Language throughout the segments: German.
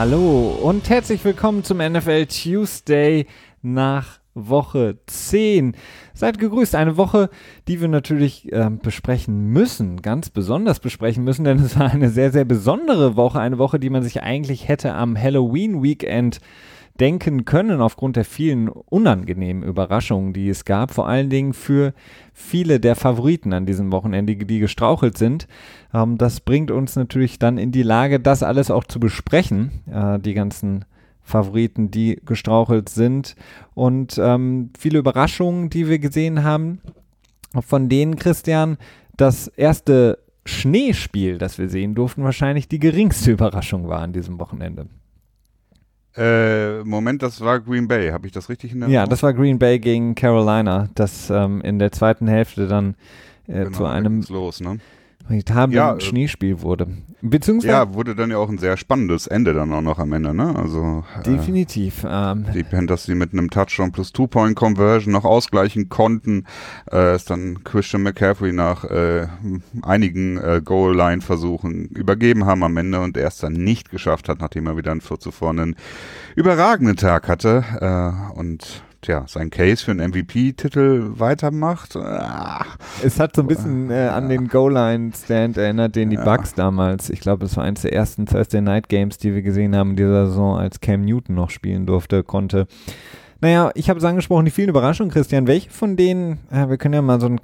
Hallo und herzlich willkommen zum NFL Tuesday nach Woche 10. Seid gegrüßt, eine Woche, die wir natürlich besprechen müssen, ganz besonders besprechen müssen, denn es war eine sehr, sehr besondere Woche, eine Woche, die man sich eigentlich hätte am Halloween-Weekend denken können, aufgrund der vielen unangenehmen Überraschungen, die es gab, vor allen Dingen für viele der Favoriten an diesem Wochenende, die gestrauchelt sind. Das bringt uns natürlich dann in die Lage, das alles auch zu besprechen, die ganzen Favoriten, die gestrauchelt sind und viele Überraschungen, die wir gesehen haben, von denen, Christian, das erste Schneespiel, das wir sehen durften, wahrscheinlich die geringste Überraschung war an diesem Wochenende. Moment, das war Green Bay. Habe ich das richtig in der Erinnerung? Ja, das war Green Bay gegen Carolina, das in der zweiten Hälfte dann zu einem veritablen Schneespiel wurde. Beziehungsweise ja, wurde dann ja auch ein sehr spannendes Ende dann auch noch am Ende, ne? Also definitiv. Die Panthers, die mit einem Touchdown plus Two-Point-Conversion noch ausgleichen konnten, ist dann Christian McCaffrey nach einigen Goal-Line-Versuchen übergeben haben am Ende und er es dann nicht geschafft hat, nachdem er wieder einen 4 zuvor einen überragenden Tag hatte und sein Case für einen MVP-Titel weitermacht. Es hat so ein bisschen an den Goal-Line-Stand erinnert, den die Bucks damals, ich glaube, es war eines der ersten Thursday Night Games, die wir gesehen haben in dieser Saison, als Cam Newton noch spielen konnte. Naja, ich habe es angesprochen, die vielen Überraschungen, Christian. Welche von denen, wir können ja mal so ein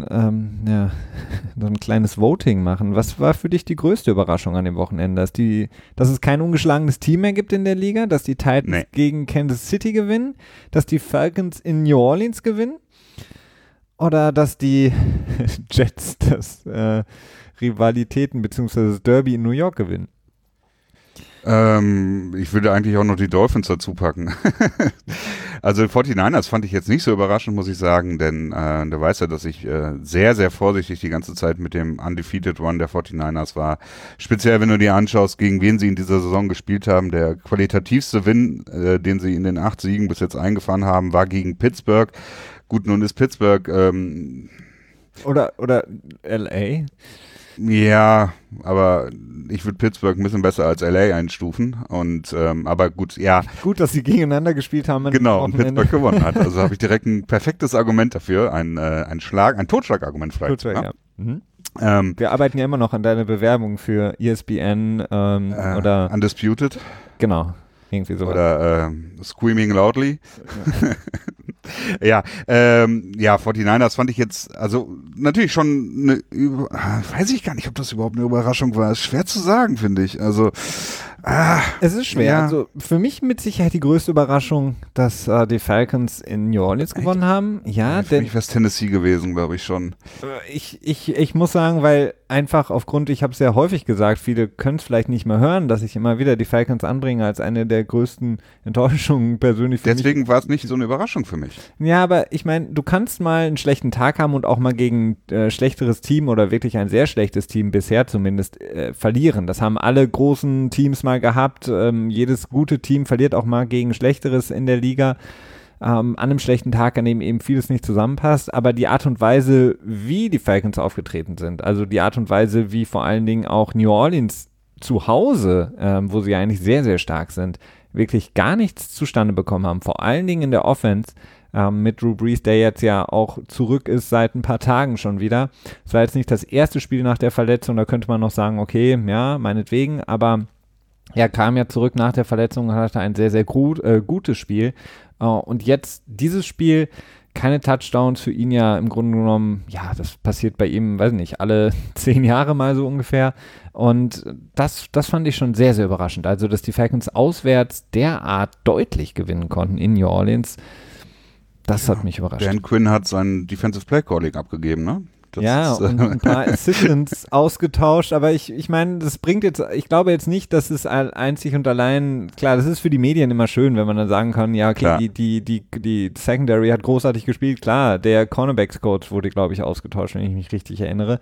kleines Voting machen. Was war für dich die größte Überraschung an dem Wochenende? Dass es kein ungeschlagenes Team mehr gibt in der Liga, dass die Titans gegen Kansas City gewinnen, dass die Falcons in New Orleans gewinnen oder dass die Jets das Rivalitäten bzw. das Derby in New York gewinnen? Ich würde eigentlich auch noch die Dolphins dazu packen. Also 49ers fand ich jetzt nicht so überraschend, muss ich sagen, denn du weißt ja, dass ich sehr, sehr vorsichtig die ganze Zeit mit dem Undefeated Run der 49ers war. Speziell, wenn du dir anschaust, gegen wen sie in dieser Saison gespielt haben. Der qualitativste Win, den sie in den 8 Siegen bis jetzt eingefahren haben, war gegen Pittsburgh. Gut, nun ist Pittsburgh oder LA. Ja, aber ich würde Pittsburgh ein bisschen besser als LA einstufen und aber gut, ja. Gut, dass sie gegeneinander gespielt haben. Genau, und Pittsburgh gewonnen hat. Also habe ich direkt ein perfektes Argument dafür, ein Totschlagargument vielleicht. Ja. Mhm. Wir arbeiten ja immer noch an deiner Bewerbung für ESPN oder Undisputed. Genau, irgendwie sowas. Oder Screaming Loudly. Ja, 49ers fand ich jetzt, also natürlich schon weiß ich gar nicht, ob das überhaupt eine Überraschung war. Ist schwer zu sagen, finde ich. Also, es ist schwer. Ja. Also für mich mit Sicherheit die größte Überraschung, dass die Falcons in New Orleans gewonnen haben. Ja, für mich wäre es Tennessee gewesen, glaube ich schon. Ich muss sagen, weil einfach aufgrund, ich habe es sehr häufig gesagt, viele können es vielleicht nicht mehr hören, dass ich immer wieder die Falcons anbringe als eine der größten Enttäuschungen persönlich für mich. Deswegen war es nicht so eine Überraschung für mich. Ja, aber ich meine, du kannst mal einen schlechten Tag haben und auch mal gegen schlechteres Team oder wirklich ein sehr schlechtes Team bisher zumindest verlieren. Das haben alle großen Teams mal gehabt. Jedes gute Team verliert auch mal gegen schlechteres in der Liga. An einem schlechten Tag, an dem eben vieles nicht zusammenpasst, aber die Art und Weise, wie die Falcons aufgetreten sind, also die Art und Weise, wie vor allen Dingen auch New Orleans zu Hause, wo sie eigentlich sehr, sehr stark sind, wirklich gar nichts zustande bekommen haben, vor allen Dingen in der Offense, mit Drew Brees, der jetzt ja auch zurück ist seit ein paar Tagen schon wieder. Es war jetzt nicht das erste Spiel nach der Verletzung, da könnte man noch sagen, okay, ja, meinetwegen, aber er kam ja zurück nach der Verletzung und hatte ein sehr, sehr gutes Spiel. Und jetzt dieses Spiel, keine Touchdowns für ihn ja im Grunde genommen, ja, das passiert bei ihm, weiß nicht, alle 10 Jahre mal so ungefähr. Und das fand ich schon sehr, sehr überraschend. Also, dass die Falcons auswärts derart deutlich gewinnen konnten in New Orleans, das hat mich überrascht. Dan Quinn hat sein Defensive Play Calling abgegeben, ne? Und ein paar Assistants ausgetauscht, aber ich meine, das bringt jetzt, ich glaube jetzt nicht, dass es einzig und allein, klar, das ist für die Medien immer schön, wenn man dann sagen kann, ja, okay, die Secondary hat großartig gespielt, klar, der Cornerbacks-Coach wurde, glaube ich, ausgetauscht, wenn ich mich richtig erinnere.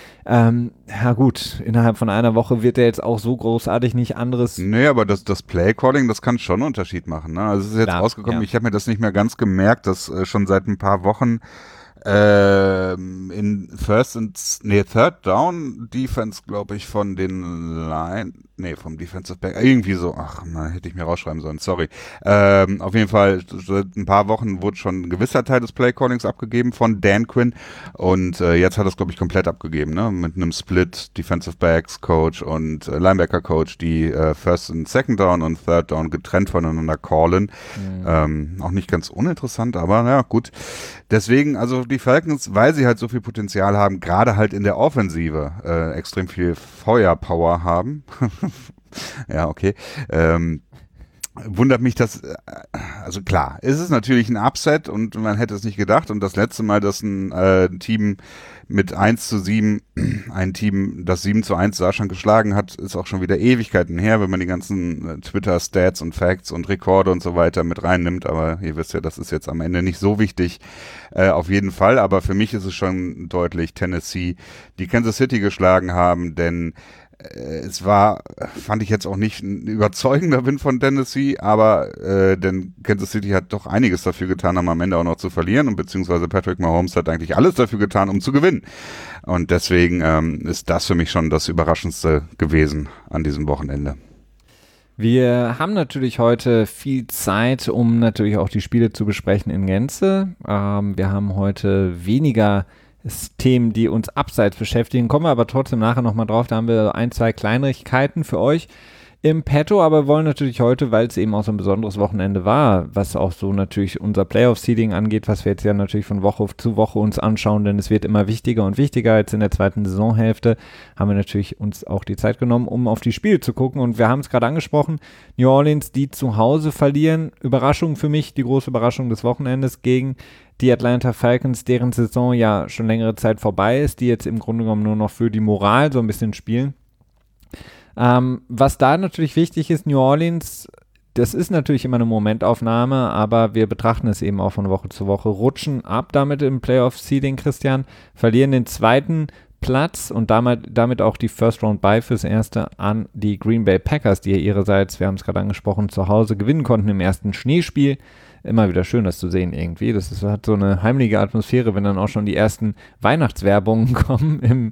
Ja gut, innerhalb von einer Woche wird er jetzt auch so großartig nicht anderes. Nee, aber das Play-Calling, das kann schon einen Unterschied machen. Ne? Also es ist jetzt rausgekommen, ich habe mir das nicht mehr ganz gemerkt, dass schon seit ein paar Wochen In Third Down Defense, glaube ich, vom Defensive Back, irgendwie so, hätte ich mir rausschreiben sollen, sorry. Auf jeden Fall, seit ein paar Wochen wurde schon ein gewisser Teil des Playcallings abgegeben von Dan Quinn und jetzt hat er es, glaube ich, komplett abgegeben, ne? Mit einem Split Defensive Backs Coach und Linebacker Coach, die First und Second Down und Third Down getrennt voneinander callen. Auch nicht ganz uninteressant, aber naja, gut. Deswegen, also die Falcons, weil sie halt so viel Potenzial haben, gerade halt in der Offensive extrem viel Feuerpower haben. Ja, okay. Wundert mich, dass, also klar, es ist natürlich ein Upset und man hätte es nicht gedacht und das letzte Mal, dass ein Team mit 1:7 ein Team, das 7:1 Deutschland geschlagen hat, ist auch schon wieder Ewigkeiten her, wenn man die ganzen Twitter-Stats und Facts und Rekorde und so weiter mit reinnimmt, aber ihr wisst ja, das ist jetzt am Ende nicht so wichtig, auf jeden Fall, aber für mich ist es schon deutlich Tennessee, die Kansas City geschlagen haben, denn es war, fand ich jetzt auch nicht ein überzeugender Win von Tennessee, aber denn Kansas City hat doch einiges dafür getan, am Ende auch noch zu verlieren und beziehungsweise Patrick Mahomes hat eigentlich alles dafür getan, um zu gewinnen. Und deswegen ist das für mich schon das Überraschendste gewesen an diesem Wochenende. Wir haben natürlich heute viel Zeit, um natürlich auch die Spiele zu besprechen in Gänze. Wir haben heute weniger Themen, die uns abseits beschäftigen, kommen wir aber trotzdem nachher nochmal drauf, da haben wir 1, 2 Kleinigkeiten für euch im Petto, aber wollen natürlich heute, weil es eben auch so ein besonderes Wochenende war, was auch so natürlich unser Playoff-Seeding angeht, was wir jetzt ja natürlich von Woche zu Woche uns anschauen, denn es wird immer wichtiger und wichtiger. Jetzt in der zweiten Saisonhälfte haben wir natürlich uns auch die Zeit genommen, um auf die Spiele zu gucken und wir haben es gerade angesprochen, New Orleans, die zu Hause verlieren, Überraschung für mich, die große Überraschung des Wochenendes gegen die Atlanta Falcons, deren Saison ja schon längere Zeit vorbei ist, die jetzt im Grunde genommen nur noch für die Moral so ein bisschen spielen. Was da natürlich wichtig ist, New Orleans, das ist natürlich immer eine Momentaufnahme, aber wir betrachten es eben auch von Woche zu Woche, rutschen ab damit im Playoff-Seeding, Christian, verlieren den zweiten Platz und damit auch die First-Round-Bye fürs Erste an die Green Bay Packers, die ja ihrerseits, wir haben es gerade angesprochen, zu Hause gewinnen konnten im ersten Schneespiel. Immer wieder schön, das zu sehen irgendwie. Hat so eine heimliche Atmosphäre, wenn dann auch schon die ersten Weihnachtswerbungen kommen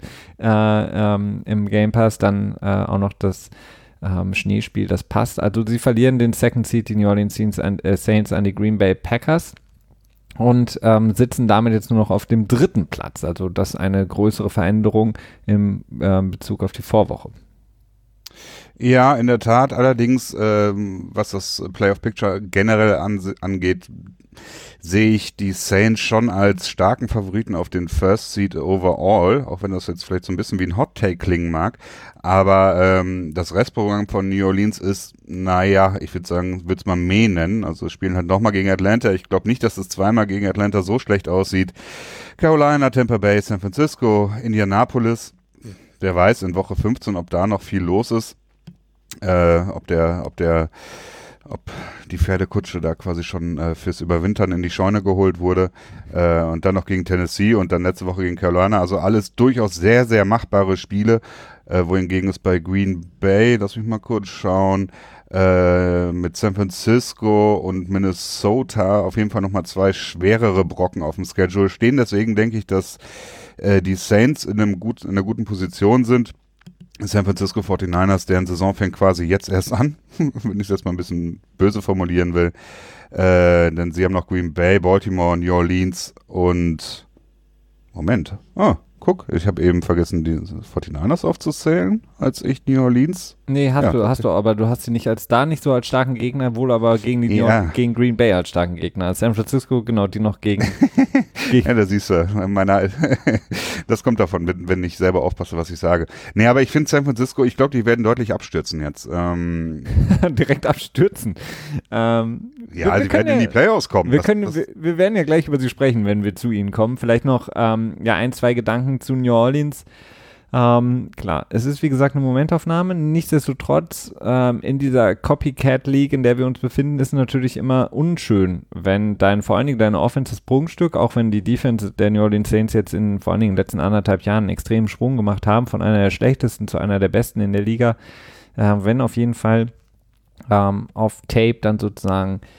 im Game Pass, dann auch noch das Schneespiel, das passt. Also sie verlieren den Second Seed, die New Orleans Saints an die Green Bay Packers und sitzen damit jetzt nur noch auf dem dritten Platz. Also das ist eine größere Veränderung im Bezug auf die Vorwoche. Ja, in der Tat. Allerdings, was das Playoff-Picture generell angeht, sehe ich die Saints schon als starken Favoriten auf den First Seed overall, auch wenn das jetzt vielleicht so ein bisschen wie ein Hot-Take klingen mag. Aber das Restprogramm von New Orleans ist, naja, ich würde sagen, würde es mal Meh nennen. Also spielen halt nochmal gegen Atlanta. Ich glaube nicht, dass es zweimal gegen Atlanta so schlecht aussieht. Carolina, Tampa Bay, San Francisco, Indianapolis. Wer weiß in Woche 15, ob da noch viel los ist. Ob die Pferdekutsche da quasi schon fürs Überwintern in die Scheune geholt wurde und dann noch gegen Tennessee und dann letzte Woche gegen Carolina. Also alles durchaus sehr, sehr machbare Spiele, wohingegen es bei Green Bay, lass mich mal kurz schauen, mit San Francisco und Minnesota auf jeden Fall nochmal 2 schwerere Brocken auf dem Schedule stehen. Deswegen denke ich, dass die Saints in einer guten Position sind. San Francisco 49ers, deren Saison fängt quasi jetzt erst an, wenn ich es jetzt mal ein bisschen böse formulieren will. Denn sie haben noch Green Bay, Baltimore, New Orleans und Moment. Guck, ich habe eben vergessen, die 49ers aufzuzählen, als ich New Orleans. Nee, hast du, aber du hast sie nicht als starken Gegner, wohl aber gegen gegen Green Bay als starken Gegner. San Francisco, genau, die noch gegen ja, da siehst du, das kommt davon, wenn ich selber aufpasse, was ich sage. Nee, aber ich finde San Francisco, ich glaube, die werden deutlich abstürzen jetzt. Direkt abstürzen? Ja, sie werden in die Playoffs kommen. Wir werden ja gleich über sie sprechen, wenn wir zu ihnen kommen. Vielleicht noch 1, 2 Gedanken zu New Orleans. Klar, es ist wie gesagt eine Momentaufnahme, nichtsdestotrotz in dieser Copycat League, in der wir uns befinden, ist natürlich immer unschön, wenn vor allen Dingen deine Offense das Prunkstück, auch wenn die Defense der New Orleans Saints jetzt vor allen Dingen in den letzten 1,5 Jahren einen extremen Sprung gemacht haben, von einer der schlechtesten zu einer der besten in der Liga, wenn auf jeden Fall auf Tape dann sozusagen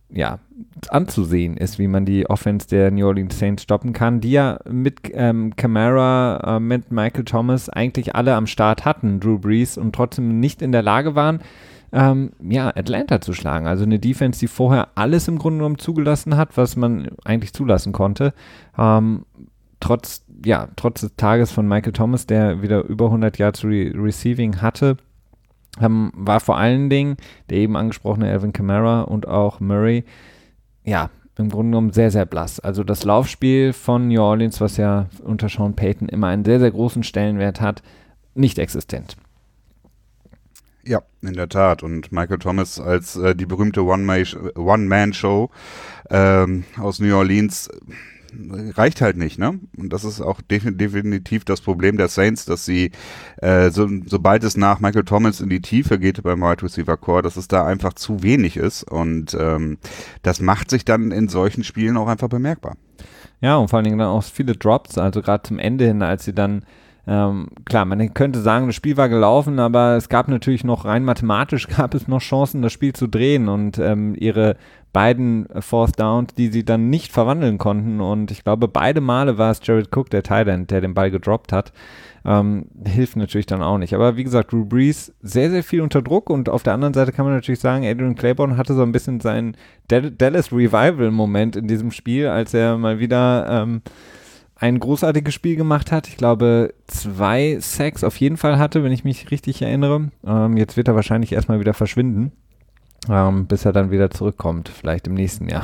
anzusehen ist, wie man die Offense der New Orleans Saints stoppen kann, die ja mit Kamara, mit Michael Thomas eigentlich alle am Start hatten, Drew Brees, und trotzdem nicht in der Lage waren, Atlanta zu schlagen. Also eine Defense, die vorher alles im Grunde genommen zugelassen hat, was man eigentlich zulassen konnte. Trotz des Tages von Michael Thomas, der wieder über 100 Yards Receiving hatte, war vor allen Dingen der eben angesprochene Alvin Kamara und auch Murray, im Grunde genommen sehr, sehr blass. Also das Laufspiel von New Orleans, was ja unter Sean Payton immer einen sehr, sehr großen Stellenwert hat, nicht existent. Ja, in der Tat. Und Michael Thomas als die berühmte One-Man-Show aus New Orleans reicht halt nicht, ne? Und das ist auch definitiv das Problem der Saints, dass sie, sobald es nach Michael Thomas in die Tiefe geht beim Wide Receiver Core, dass es da einfach zu wenig ist. Und das macht sich dann in solchen Spielen auch einfach bemerkbar. Ja, und vor allen Dingen dann auch viele Drops, also gerade zum Ende hin, als sie dann klar, man könnte sagen, das Spiel war gelaufen, aber es gab natürlich noch rein mathematisch gab es noch Chancen, das Spiel zu drehen und ihre beiden Fourth Downs, die sie dann nicht verwandeln konnten, und ich glaube, beide Male war es Jared Cook, der Tight End, der den Ball gedroppt hat, hilft natürlich dann auch nicht. Aber wie gesagt, Drew Brees sehr, sehr viel unter Druck, und auf der anderen Seite kann man natürlich sagen, Adrian Claiborne hatte so ein bisschen seinen Dallas Revival-Moment in diesem Spiel, als er mal wieder ein großartiges Spiel gemacht hat. Ich glaube, 2 Sacks auf jeden Fall hatte, wenn ich mich richtig erinnere. Jetzt wird er wahrscheinlich erstmal wieder verschwinden, bis er dann wieder zurückkommt, vielleicht im nächsten Jahr.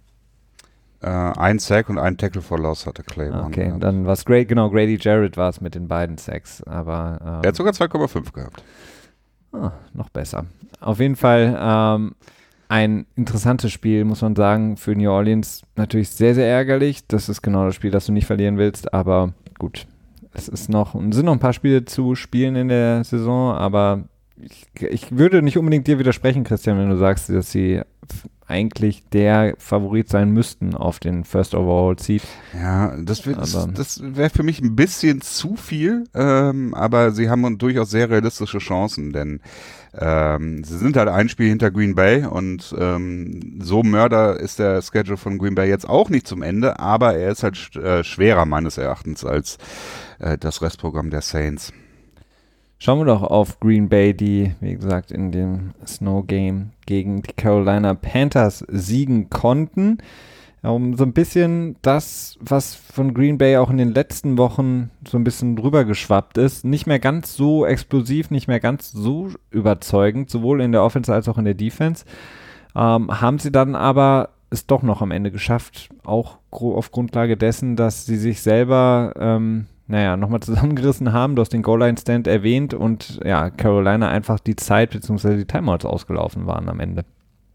1 Sack und 1 Tackle for Loss hatte Claiborne. Okay, dann war es Grady Jarrett war es mit den beiden Sacks. Aber er hat sogar 2,5 gehabt. Noch besser. Auf jeden Fall ein interessantes Spiel, muss man sagen, für New Orleans. Natürlich sehr, sehr ärgerlich. Das ist genau das Spiel, das du nicht verlieren willst. Aber gut, sind noch ein paar Spiele zu spielen in der Saison. Aber ich würde nicht unbedingt dir widersprechen, Christian, wenn du sagst, dass sie eigentlich der Favorit sein müssten auf den First Overall Seed. Ja, das wäre für mich ein bisschen zu viel. Aber sie haben durchaus sehr realistische Chancen, denn sie sind halt ein Spiel hinter Green Bay, und so Mörder ist der Schedule von Green Bay jetzt auch nicht zum Ende, aber er ist halt schwerer meines Erachtens als das Restprogramm der Saints. Schauen wir doch auf Green Bay, die, wie gesagt, in dem Snow Game gegen die Carolina Panthers siegen konnten. So ein bisschen das, was von Green Bay auch in den letzten Wochen so ein bisschen drüber geschwappt ist. Nicht mehr ganz so explosiv, nicht mehr ganz so überzeugend, sowohl in der Offense als auch in der Defense. Haben sie dann aber es doch noch am Ende geschafft, auch auf Grundlage dessen, dass sie sich selber nochmal zusammengerissen haben. Du hast den Goal-Line-Stand erwähnt, und Carolina einfach die Zeit bzw. die Timeouts ausgelaufen waren am Ende.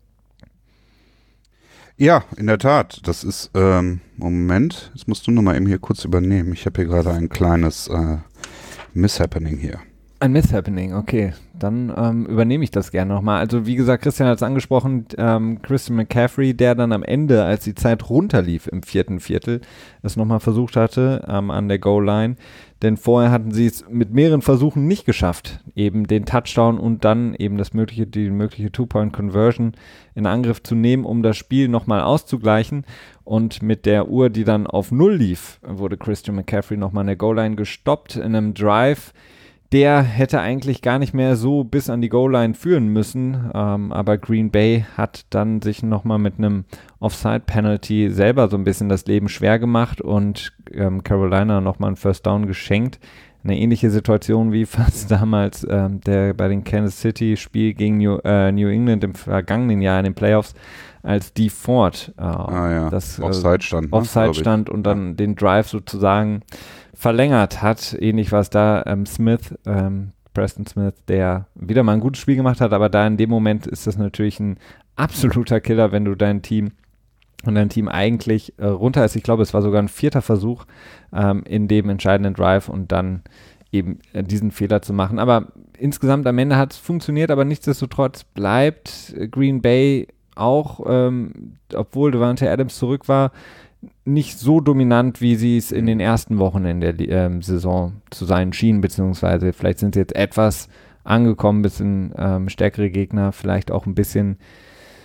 Ja, in der Tat. Das ist, Moment, jetzt musst du nochmal eben hier kurz übernehmen. Ich habe hier gerade ein kleines Mishappening hier. Ein Mishappening, okay. Dann übernehme ich das gerne nochmal. Also wie gesagt, Christian hat es angesprochen, Christian McCaffrey, der dann am Ende, als die Zeit runterlief im 4. Viertel, es nochmal versucht hatte an der Goal-Line. Denn vorher hatten sie es mit mehreren Versuchen nicht geschafft, eben den Touchdown und dann eben die mögliche Two-Point-Conversion in Angriff zu nehmen, um das Spiel nochmal auszugleichen. Und mit der Uhr, die dann auf 0 lief, wurde Christian McCaffrey nochmal an der Goal-Line gestoppt in einem Drive. Der hätte eigentlich gar nicht mehr so bis an die Goal-Line führen müssen, aber Green Bay hat dann sich nochmal mit einem Offside-Penalty selber so ein bisschen das Leben schwer gemacht und Carolina nochmal einen First Down geschenkt. Eine ähnliche Situation wie fast damals bei den Kansas City-Spiel gegen New England im vergangenen Jahr in den Playoffs, als Dee Ford das Offside stand, stand und dann den Drive sozusagen verlängert hat. Ähnlich war es da Preston Smith, der wieder mal ein gutes Spiel gemacht hat, aber da in dem Moment ist das natürlich ein absoluter Killer, wenn du dein Team eigentlich runter ist. Ich glaube, es war sogar ein 4. Versuch in dem entscheidenden Drive und dann eben diesen Fehler zu machen. Aber insgesamt am Ende hat es funktioniert, aber nichtsdestotrotz bleibt Green Bay auch, obwohl Davante Adams zurück war, nicht so dominant, wie sie es in den ersten Wochen in der Saison zu sein schienen, beziehungsweise vielleicht sind sie jetzt etwas angekommen, ein bisschen stärkere Gegner, vielleicht auch ein bisschen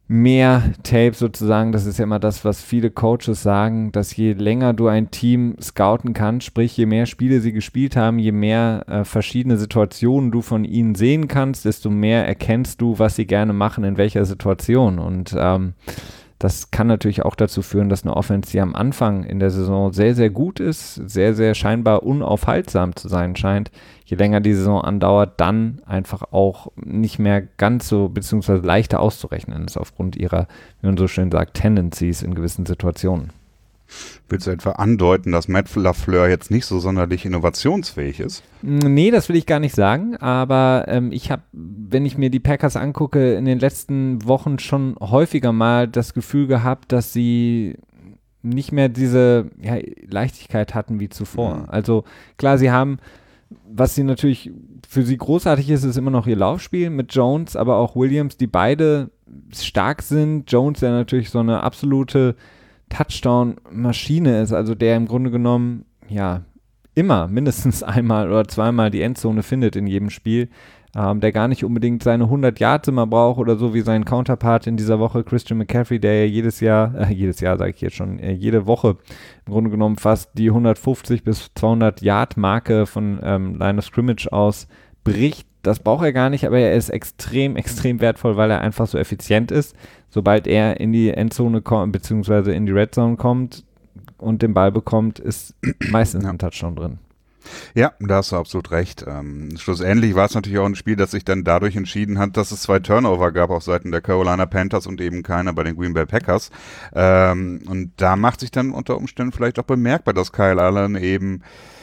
mehr Tape sozusagen, das ist ja immer das, was viele Coaches sagen, dass je länger du ein Team scouten kannst, sprich je mehr Spiele sie gespielt haben, je mehr verschiedene Situationen du von ihnen sehen kannst, desto mehr erkennst du, was sie gerne machen, in welcher Situation. Und das kann natürlich auch dazu führen, dass eine Offense, die am Anfang in der Saison sehr, sehr gut ist, sehr, sehr scheinbar unaufhaltsam zu sein scheint, je länger die Saison andauert, dann einfach auch nicht mehr ganz so, beziehungsweise leichter auszurechnen ist aufgrund ihrer, wie man so schön sagt, Tendencies in gewissen Situationen. Willst du etwa andeuten, dass Matt LaFleur jetzt nicht so sonderlich innovationsfähig ist? Nee, das will ich gar nicht sagen, aber ich habe, wenn ich mir die Packers angucke, in den letzten Wochen schon häufiger mal das Gefühl gehabt, dass sie nicht mehr diese Leichtigkeit hatten wie zuvor. Mhm. Also klar, sie haben, was sie natürlich für sie großartig ist immer noch ihr Laufspiel mit Jones, aber auch Williams, die beide stark sind. Jones, der natürlich so eine absolute Touchdown-Maschine ist, also der im Grunde genommen, immer mindestens einmal oder zweimal die Endzone findet in jedem Spiel, der gar nicht unbedingt seine 100 Yards immer braucht oder so wie sein Counterpart in dieser Woche, Christian McCaffrey, der ja jede Woche im Grunde genommen fast die 150 bis 200 Yard-Marke von Line of Scrimmage aus bricht. Das braucht er gar nicht, aber er ist extrem, extrem wertvoll, weil er einfach so effizient ist. Sobald er in die Endzone kommt, beziehungsweise in die Red Zone kommt und den Ball bekommt, ist meistens ein Touchdown drin. Ja, da hast du absolut recht. Schlussendlich war es natürlich auch ein Spiel, das sich dann dadurch entschieden hat, dass es 2 Turnover gab auf Seiten der Carolina Panthers und eben keiner bei den Green Bay Packers. Und da macht sich dann unter Umständen vielleicht auch bemerkbar, dass Kyle Allen eben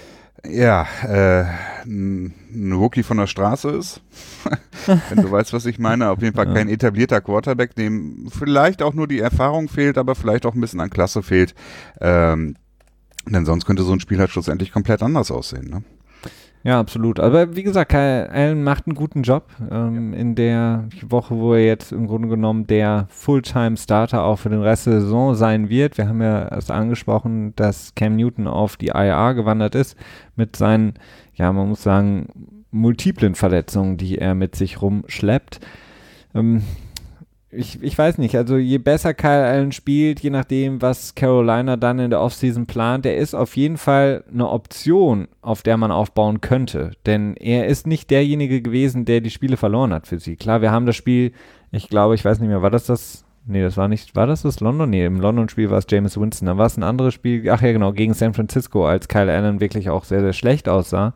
ein Rookie von der Straße ist, wenn du weißt, was ich meine. Auf jeden Fall kein etablierter Quarterback, dem vielleicht auch nur die Erfahrung fehlt, aber vielleicht auch ein bisschen an Klasse fehlt. Denn sonst könnte so ein Spiel halt schlussendlich komplett anders aussehen, ne? Ja, absolut. Aber wie gesagt, Kyle Allen macht einen guten Job in der Woche, wo er jetzt im Grunde genommen der Fulltime-Starter auch für den Rest der Saison sein wird. Wir haben ja erst angesprochen, dass Cam Newton auf die IR gewandert ist mit seinen, man muss sagen, multiplen Verletzungen, die er mit sich rumschleppt. Ich weiß nicht, also je besser Kyle Allen spielt, je nachdem, was Carolina dann in der Offseason plant, der ist auf jeden Fall eine Option, auf der man aufbauen könnte. Denn er ist nicht derjenige gewesen, der die Spiele verloren hat für sie. Klar, wir haben das Spiel, ich weiß nicht mehr, war das London? Nee, im London-Spiel war es Jameis Winston. Dann war es ein anderes Spiel, gegen San Francisco, als Kyle Allen wirklich auch sehr, sehr schlecht aussah.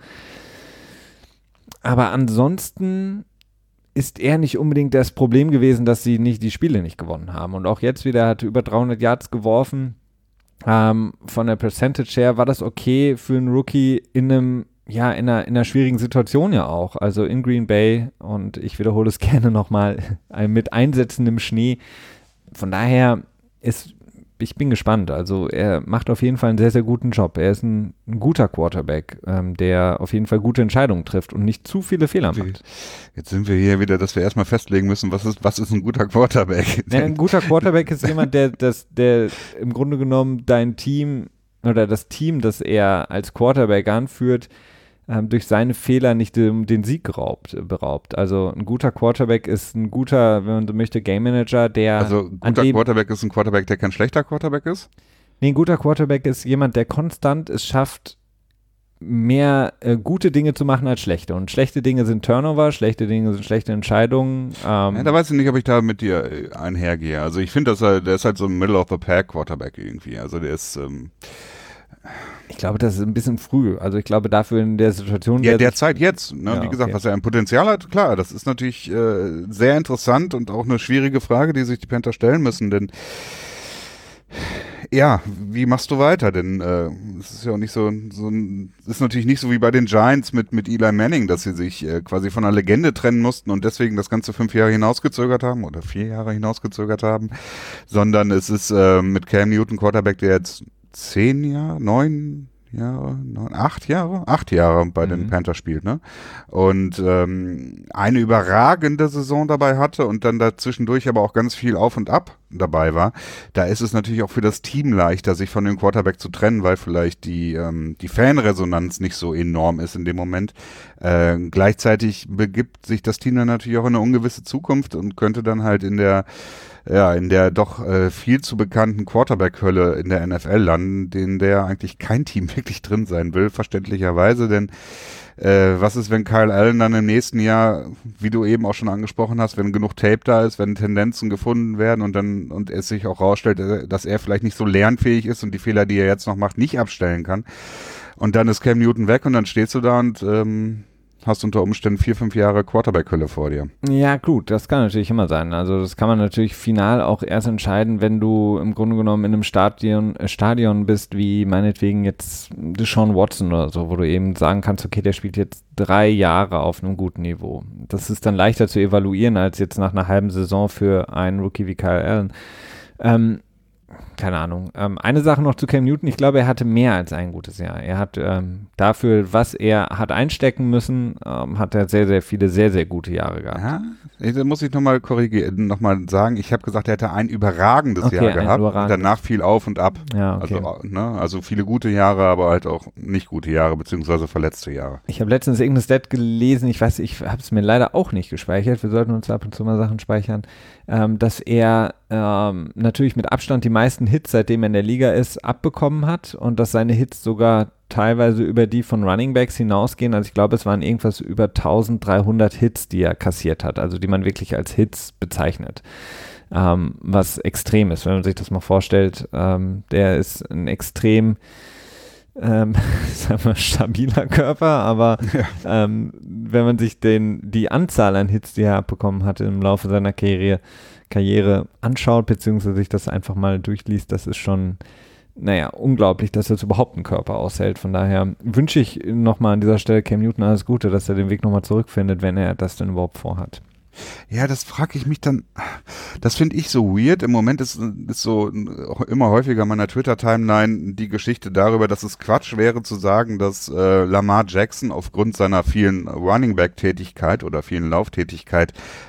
Aber ansonsten ist er nicht unbedingt das Problem gewesen, dass sie die Spiele nicht gewonnen haben. Und auch jetzt wieder hat er über 300 Yards geworfen. Von der Percentage her war das okay für einen Rookie in einer schwierigen Situation ja auch. Also in Green Bay, und ich wiederhole es gerne nochmal, mit Einsätzen im Schnee. Von daher ich bin gespannt. Also er macht auf jeden Fall einen sehr, sehr guten Job. Er ist ein guter Quarterback, der auf jeden Fall gute Entscheidungen trifft und nicht zu viele Fehler macht. Jetzt sind wir hier wieder, dass wir erstmal festlegen müssen, was ist ein guter Quarterback? Ja, ein guter Quarterback ist jemand, der im Grunde genommen dein Team oder das Team, das er als Quarterback anführt, durch seine Fehler nicht den Sieg beraubt. Also ein guter Quarterback ist ein guter, wenn man so möchte, Game Manager, der... Also ein guter Quarterback ist ein Quarterback, der kein schlechter Quarterback ist? Nee, ein guter Quarterback ist jemand, der konstant es schafft, mehr gute Dinge zu machen als schlechte. Und schlechte Dinge sind Turnover, schlechte Dinge sind schlechte Entscheidungen. Da weiß ich nicht, ob ich da mit dir einhergehe. Also ich finde, der ist halt so ein Middle-of-the-Pack-Quarterback irgendwie. Also der ist... Ich glaube, das ist ein bisschen früh. Also ich glaube, dafür in der Situation... Ja, derzeit jetzt. Ne? Wie gesagt, was er ein Potenzial hat, klar, das ist natürlich sehr interessant und auch eine schwierige Frage, die sich die Panthers stellen müssen, denn wie machst du weiter? Denn es ist ja auch nicht ist natürlich nicht so wie bei den Giants mit Eli Manning, dass sie sich quasi von einer Legende trennen mussten und deswegen das Ganze 5 Jahre hinausgezögert haben oder 4 Jahre hinausgezögert haben, sondern es ist mit Cam Newton, Quarterback, der jetzt 8 Jahre bei den Panthers spielt, ne? Und eine überragende Saison dabei hatte und dann dazwischendurch aber auch ganz viel Auf und Ab dabei war. Da ist es natürlich auch für das Team leichter, sich von dem Quarterback zu trennen, weil vielleicht die Fanresonanz nicht so enorm ist in dem Moment. Gleichzeitig begibt sich das Team dann natürlich auch in eine ungewisse Zukunft und könnte dann halt in der in der doch viel zu bekannten Quarterback-Hölle in der NFL landen, in der eigentlich kein Team wirklich drin sein will, verständlicherweise, denn was ist, wenn Kyle Allen dann im nächsten Jahr, wie du eben auch schon angesprochen hast, wenn genug Tape da ist, wenn Tendenzen gefunden werden und es sich auch rausstellt, dass er vielleicht nicht so lernfähig ist und die Fehler, die er jetzt noch macht, nicht abstellen kann. Und dann ist Cam Newton weg und dann stehst du da und hast unter Umständen 4-5 Jahre Quarterback-Hölle vor dir. Ja, gut, das kann natürlich immer sein. Also das kann man natürlich final auch erst entscheiden, wenn du im Grunde genommen in einem Stadion bist, wie meinetwegen jetzt Deshaun Watson oder so, wo du eben sagen kannst, okay, der spielt jetzt 3 Jahre auf einem guten Niveau. Das ist dann leichter zu evaluieren, als jetzt nach einer halben Saison für einen Rookie wie Kyle Allen. Keine Ahnung. Eine Sache noch zu Cam Newton. Ich glaube, er hatte mehr als ein gutes Jahr. Er hat dafür, was er hat einstecken müssen, hat er sehr, sehr viele, sehr, sehr gute Jahre gehabt. Ja, da muss ich nochmal korrigieren, nochmal sagen. Ich habe gesagt, er hatte ein überragendes Jahr gehabt. Und danach viel auf und ab. Ja, okay. Also viele gute Jahre, aber halt auch nicht gute Jahre, beziehungsweise verletzte Jahre. Ich habe letztens irgendein Stat gelesen, ich weiß, ich habe es mir leider auch nicht gespeichert. Wir sollten uns ab und zu mal Sachen speichern. Dass er natürlich mit Abstand die meisten Hits, seitdem er in der Liga ist, abbekommen hat und dass seine Hits sogar teilweise über die von Runningbacks hinausgehen. Also ich glaube, es waren irgendwas über 1300 Hits, die er kassiert hat, also die man wirklich als Hits bezeichnet. Was extrem ist, wenn man sich das mal vorstellt. Der ist ein extrem sagen wir, stabiler Körper, aber wenn man sich die Anzahl an Hits, die er abbekommen hat im Laufe seiner Karriere anschaut, beziehungsweise sich das einfach mal durchliest, das ist schon, unglaublich, dass er überhaupt einen Körper aushält. Von daher wünsche ich nochmal an dieser Stelle Cam Newton alles Gute, dass er den Weg nochmal zurückfindet, wenn er das denn überhaupt vorhat. Ja, das frage ich mich dann, das finde ich so weird. Im Moment ist so immer häufiger in meiner Twitter-Timeline die Geschichte darüber, dass es Quatsch wäre zu sagen, dass Lamar Jackson aufgrund seiner vielen Running-Back-Tätigkeit oder vielen Lauftätigkeit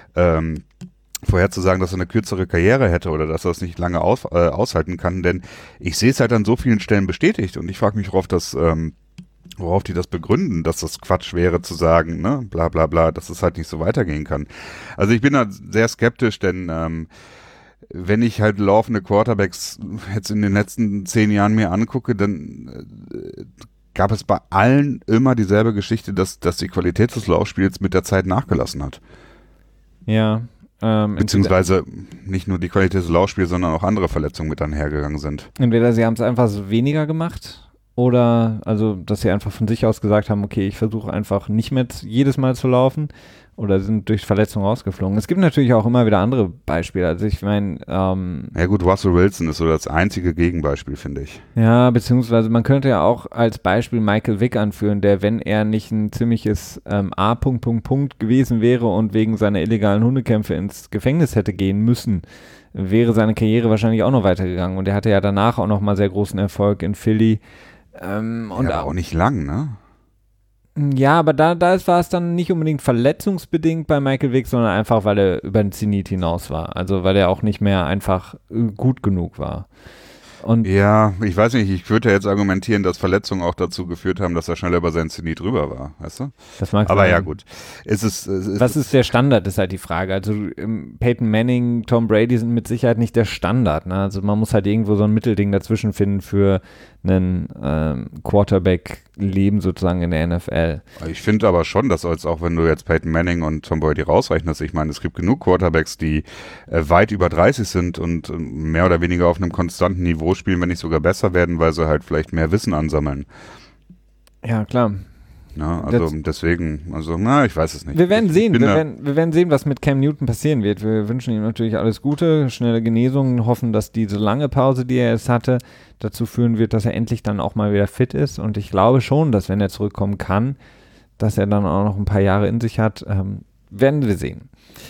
vorherzusagen, dass er eine kürzere Karriere hätte oder dass er es nicht lange aushalten kann, denn ich sehe es halt an so vielen Stellen bestätigt und ich frage mich, worauf die das begründen, dass das Quatsch wäre zu sagen, ne, bla bla bla, dass es halt nicht so weitergehen kann. Also ich bin da sehr skeptisch, denn wenn ich halt laufende Quarterbacks jetzt in den letzten 10 Jahren mir angucke, dann gab es bei allen immer dieselbe Geschichte, dass die Qualität des Laufspiels mit der Zeit nachgelassen hat. Ja. Beziehungsweise nicht nur die Qualität des Laufspiels, sondern auch andere Verletzungen mit einhergegangen sind. Entweder sie haben es einfach so weniger gemacht oder also, dass sie einfach von sich aus gesagt haben, okay, ich versuche einfach nicht mehr jedes Mal zu laufen oder sind durch Verletzungen rausgeflogen. Es gibt natürlich auch immer wieder andere Beispiele. Also ich meine ja gut, Russell Wilson ist so das einzige Gegenbeispiel, finde ich. Ja, beziehungsweise man könnte ja auch als Beispiel Michael Vick anführen, der, wenn er nicht ein ziemliches A. gewesen wäre und wegen seiner illegalen Hundekämpfe ins Gefängnis hätte gehen müssen, wäre seine Karriere wahrscheinlich auch noch weitergegangen. Und er hatte ja danach auch noch mal sehr großen Erfolg in Philly. Und ja, aber auch nicht lang, ne? Ja, aber da war es dann nicht unbedingt verletzungsbedingt bei Michael Vick, sondern einfach, weil er über den Zenit hinaus war. Also weil er auch nicht mehr einfach gut genug war. Und ja, ich weiß nicht, ich würde ja jetzt argumentieren, dass Verletzungen auch dazu geführt haben, dass er schneller über sein Zenit drüber war, weißt du? Das mag aber sein. Ja, gut. Was ist der Standard, ist halt die Frage. Also Peyton Manning, Tom Brady sind mit Sicherheit nicht der Standard. Ne? Also man muss halt irgendwo so ein Mittelding dazwischen finden für einen Quarterback-Leben sozusagen in der NFL. Ich finde aber schon, dass als auch wenn du jetzt Peyton Manning und Tom Brady rausrechnest, ich meine, es gibt genug Quarterbacks, die weit über 30 sind und mehr oder weniger auf einem konstanten Niveau spielen, wenn nicht sogar besser werden, weil sie halt vielleicht mehr Wissen ansammeln. Ja, klar. Ja, also deswegen, ich weiß es nicht. Wir werden sehen, wir werden sehen, was mit Cam Newton passieren wird. Wir wünschen ihm natürlich alles Gute, schnelle Genesung, hoffen, dass diese lange Pause, die er jetzt hatte, dazu führen wird, dass er endlich dann auch mal wieder fit ist. Und ich glaube schon, dass wenn er zurückkommen kann, dass er dann auch noch ein paar Jahre in sich hat, werden wir sehen.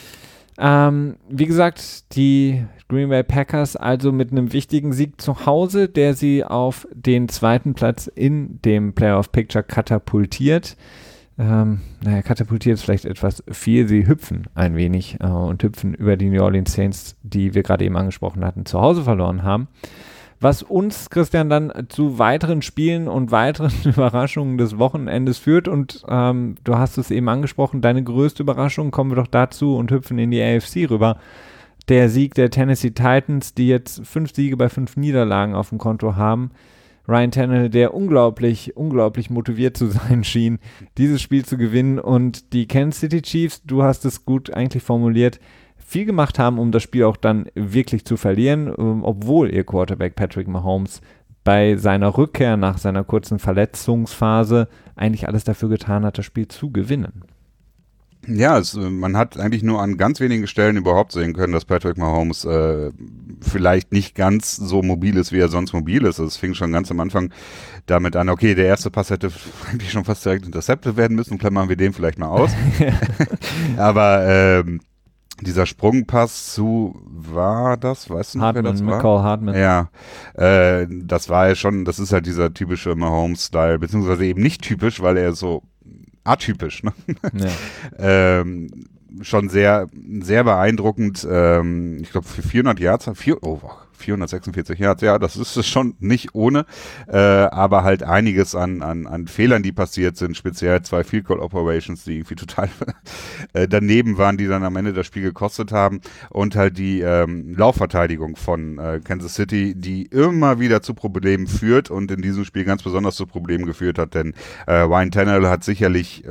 Wie gesagt, die Green Bay Packers also mit einem wichtigen Sieg zu Hause, der sie auf den 2. Platz in dem Playoff Picture katapultiert. Katapultiert ist vielleicht etwas viel. Sie hüpfen ein wenig und hüpfen über die New Orleans Saints, die wir gerade eben angesprochen hatten, zu Hause verloren haben. Was uns, Christian, dann zu weiteren Spielen und weiteren Überraschungen des Wochenendes führt. Und du hast es eben angesprochen, deine größte Überraschung, kommen wir doch dazu und hüpfen in die AFC rüber, der Sieg der Tennessee Titans, die jetzt 5 Siege bei 5 Niederlagen auf dem Konto haben. Ryan Tannehill, der unglaublich motiviert zu sein schien, dieses Spiel zu gewinnen, und die Kansas City Chiefs, du hast es gut eigentlich formuliert, viel gemacht haben, um das Spiel auch dann wirklich zu verlieren, obwohl ihr Quarterback Patrick Mahomes bei seiner Rückkehr nach seiner kurzen Verletzungsphase eigentlich alles dafür getan hat, das Spiel zu gewinnen. Ja, man hat eigentlich nur an ganz wenigen Stellen überhaupt sehen können, dass Patrick Mahomes vielleicht nicht ganz so mobil ist, wie er sonst mobil ist. Es fing schon ganz am Anfang damit an, okay, der erste Pass hätte eigentlich schon fast direkt intercepted werden müssen, klammern wir den vielleicht mal aus. Aber dieser Sprungpass zu, war das, weißt du noch, wer das war? McCall Hartman. Ja, das war ja schon, das ist halt dieser typische Mahomes-Style, beziehungsweise eben nicht typisch, weil er so atypisch, ne? Ja. Schon sehr, sehr beeindruckend. Ich glaube, für 400 Yards, 446 Yards, ja, das ist es schon nicht ohne, aber halt einiges an Fehlern, die passiert sind, speziell 2 Field Goal Operations, die irgendwie total daneben waren, die dann am Ende das Spiel gekostet haben, und halt die Laufverteidigung von Kansas City, die immer wieder zu Problemen führt und in diesem Spiel ganz besonders zu Problemen geführt hat, denn Ryan Tannehill hat sicherlich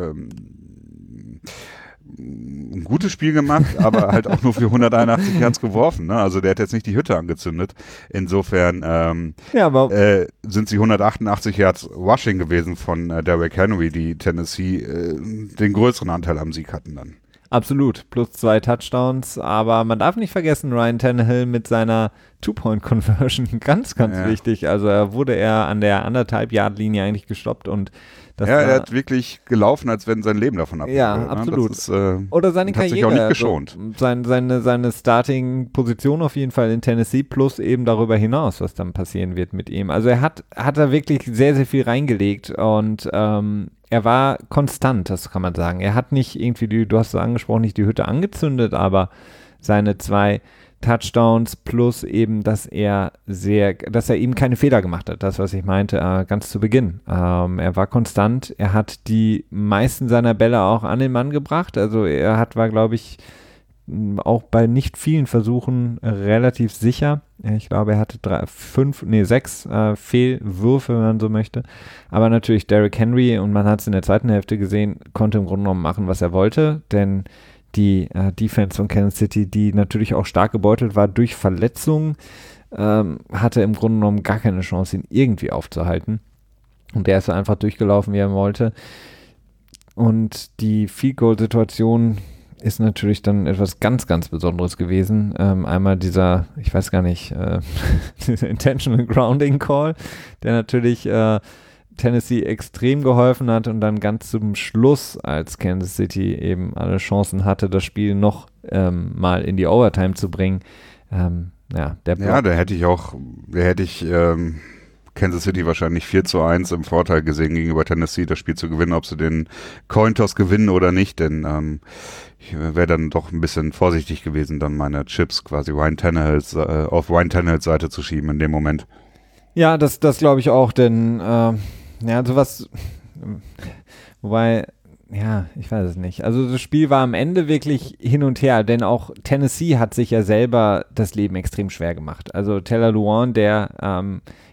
ein gutes Spiel gemacht, aber halt auch nur für 181 Yards geworfen. Ne? Also der hat jetzt nicht die Hütte angezündet. Insofern sind sie 188 Yards Rushing gewesen von Derrick Henry, die Tennessee den größeren Anteil am Sieg hatten dann. Absolut, plus 2 Touchdowns, aber man darf nicht vergessen, Ryan Tannehill mit seiner Two-Point-Conversion, ganz wichtig. Also wurde er an der 1,5-Yard-Linie eigentlich gestoppt, und das er hat wirklich gelaufen, als wenn sein Leben davon abhängt. Ja, absolut. Das ist, oder seine hat Karriere. Sich auch nicht geschont. Seine Starting-Position auf jeden Fall in Tennessee, plus eben darüber hinaus, was dann passieren wird mit ihm. Also er hat da wirklich sehr, sehr viel reingelegt, und er war konstant, das kann man sagen. Er hat nicht irgendwie, du hast es angesprochen, nicht die Hütte angezündet, aber seine 2 Touchdowns plus eben, dass er eben keine Fehler gemacht hat. Das, was ich meinte, ganz zu Beginn. Er war konstant. Er hat die meisten seiner Bälle auch an den Mann gebracht. Also war, glaube ich, auch bei nicht vielen Versuchen relativ sicher. Ich glaube, er hatte 6 Fehlwürfe, wenn man so möchte. Aber natürlich Derrick Henry, und man hat es in der zweiten Hälfte gesehen, konnte im Grunde genommen machen, was er wollte, denn die Defense von Kansas City, die natürlich auch stark gebeutelt war durch Verletzungen, hatte im Grunde genommen gar keine Chance, ihn irgendwie aufzuhalten. Und der ist einfach durchgelaufen, wie er wollte. Und die Field-Goal-Situation ist natürlich dann etwas ganz, ganz Besonderes gewesen. Einmal dieser, ich weiß gar nicht, dieser Intentional Grounding Call, der natürlich Tennessee extrem geholfen hat, und dann ganz zum Schluss, als Kansas City eben alle Chancen hatte, das Spiel noch mal in die Overtime zu bringen. Da hätte ich Kansas City wahrscheinlich 4-1 im Vorteil gesehen gegenüber Tennessee, das Spiel zu gewinnen, ob sie den Cointoss gewinnen oder nicht, denn ich wäre dann doch ein bisschen vorsichtig gewesen, dann meine Chips quasi auf Ryan Tannehills Seite zu schieben in dem Moment. Ja, das glaube ich auch, denn sowas, wobei, ja, ich weiß es nicht. Also das Spiel war am Ende wirklich hin und her, denn auch Tennessee hat sich ja selber das Leben extrem schwer gemacht. Also Taylor Lewan, der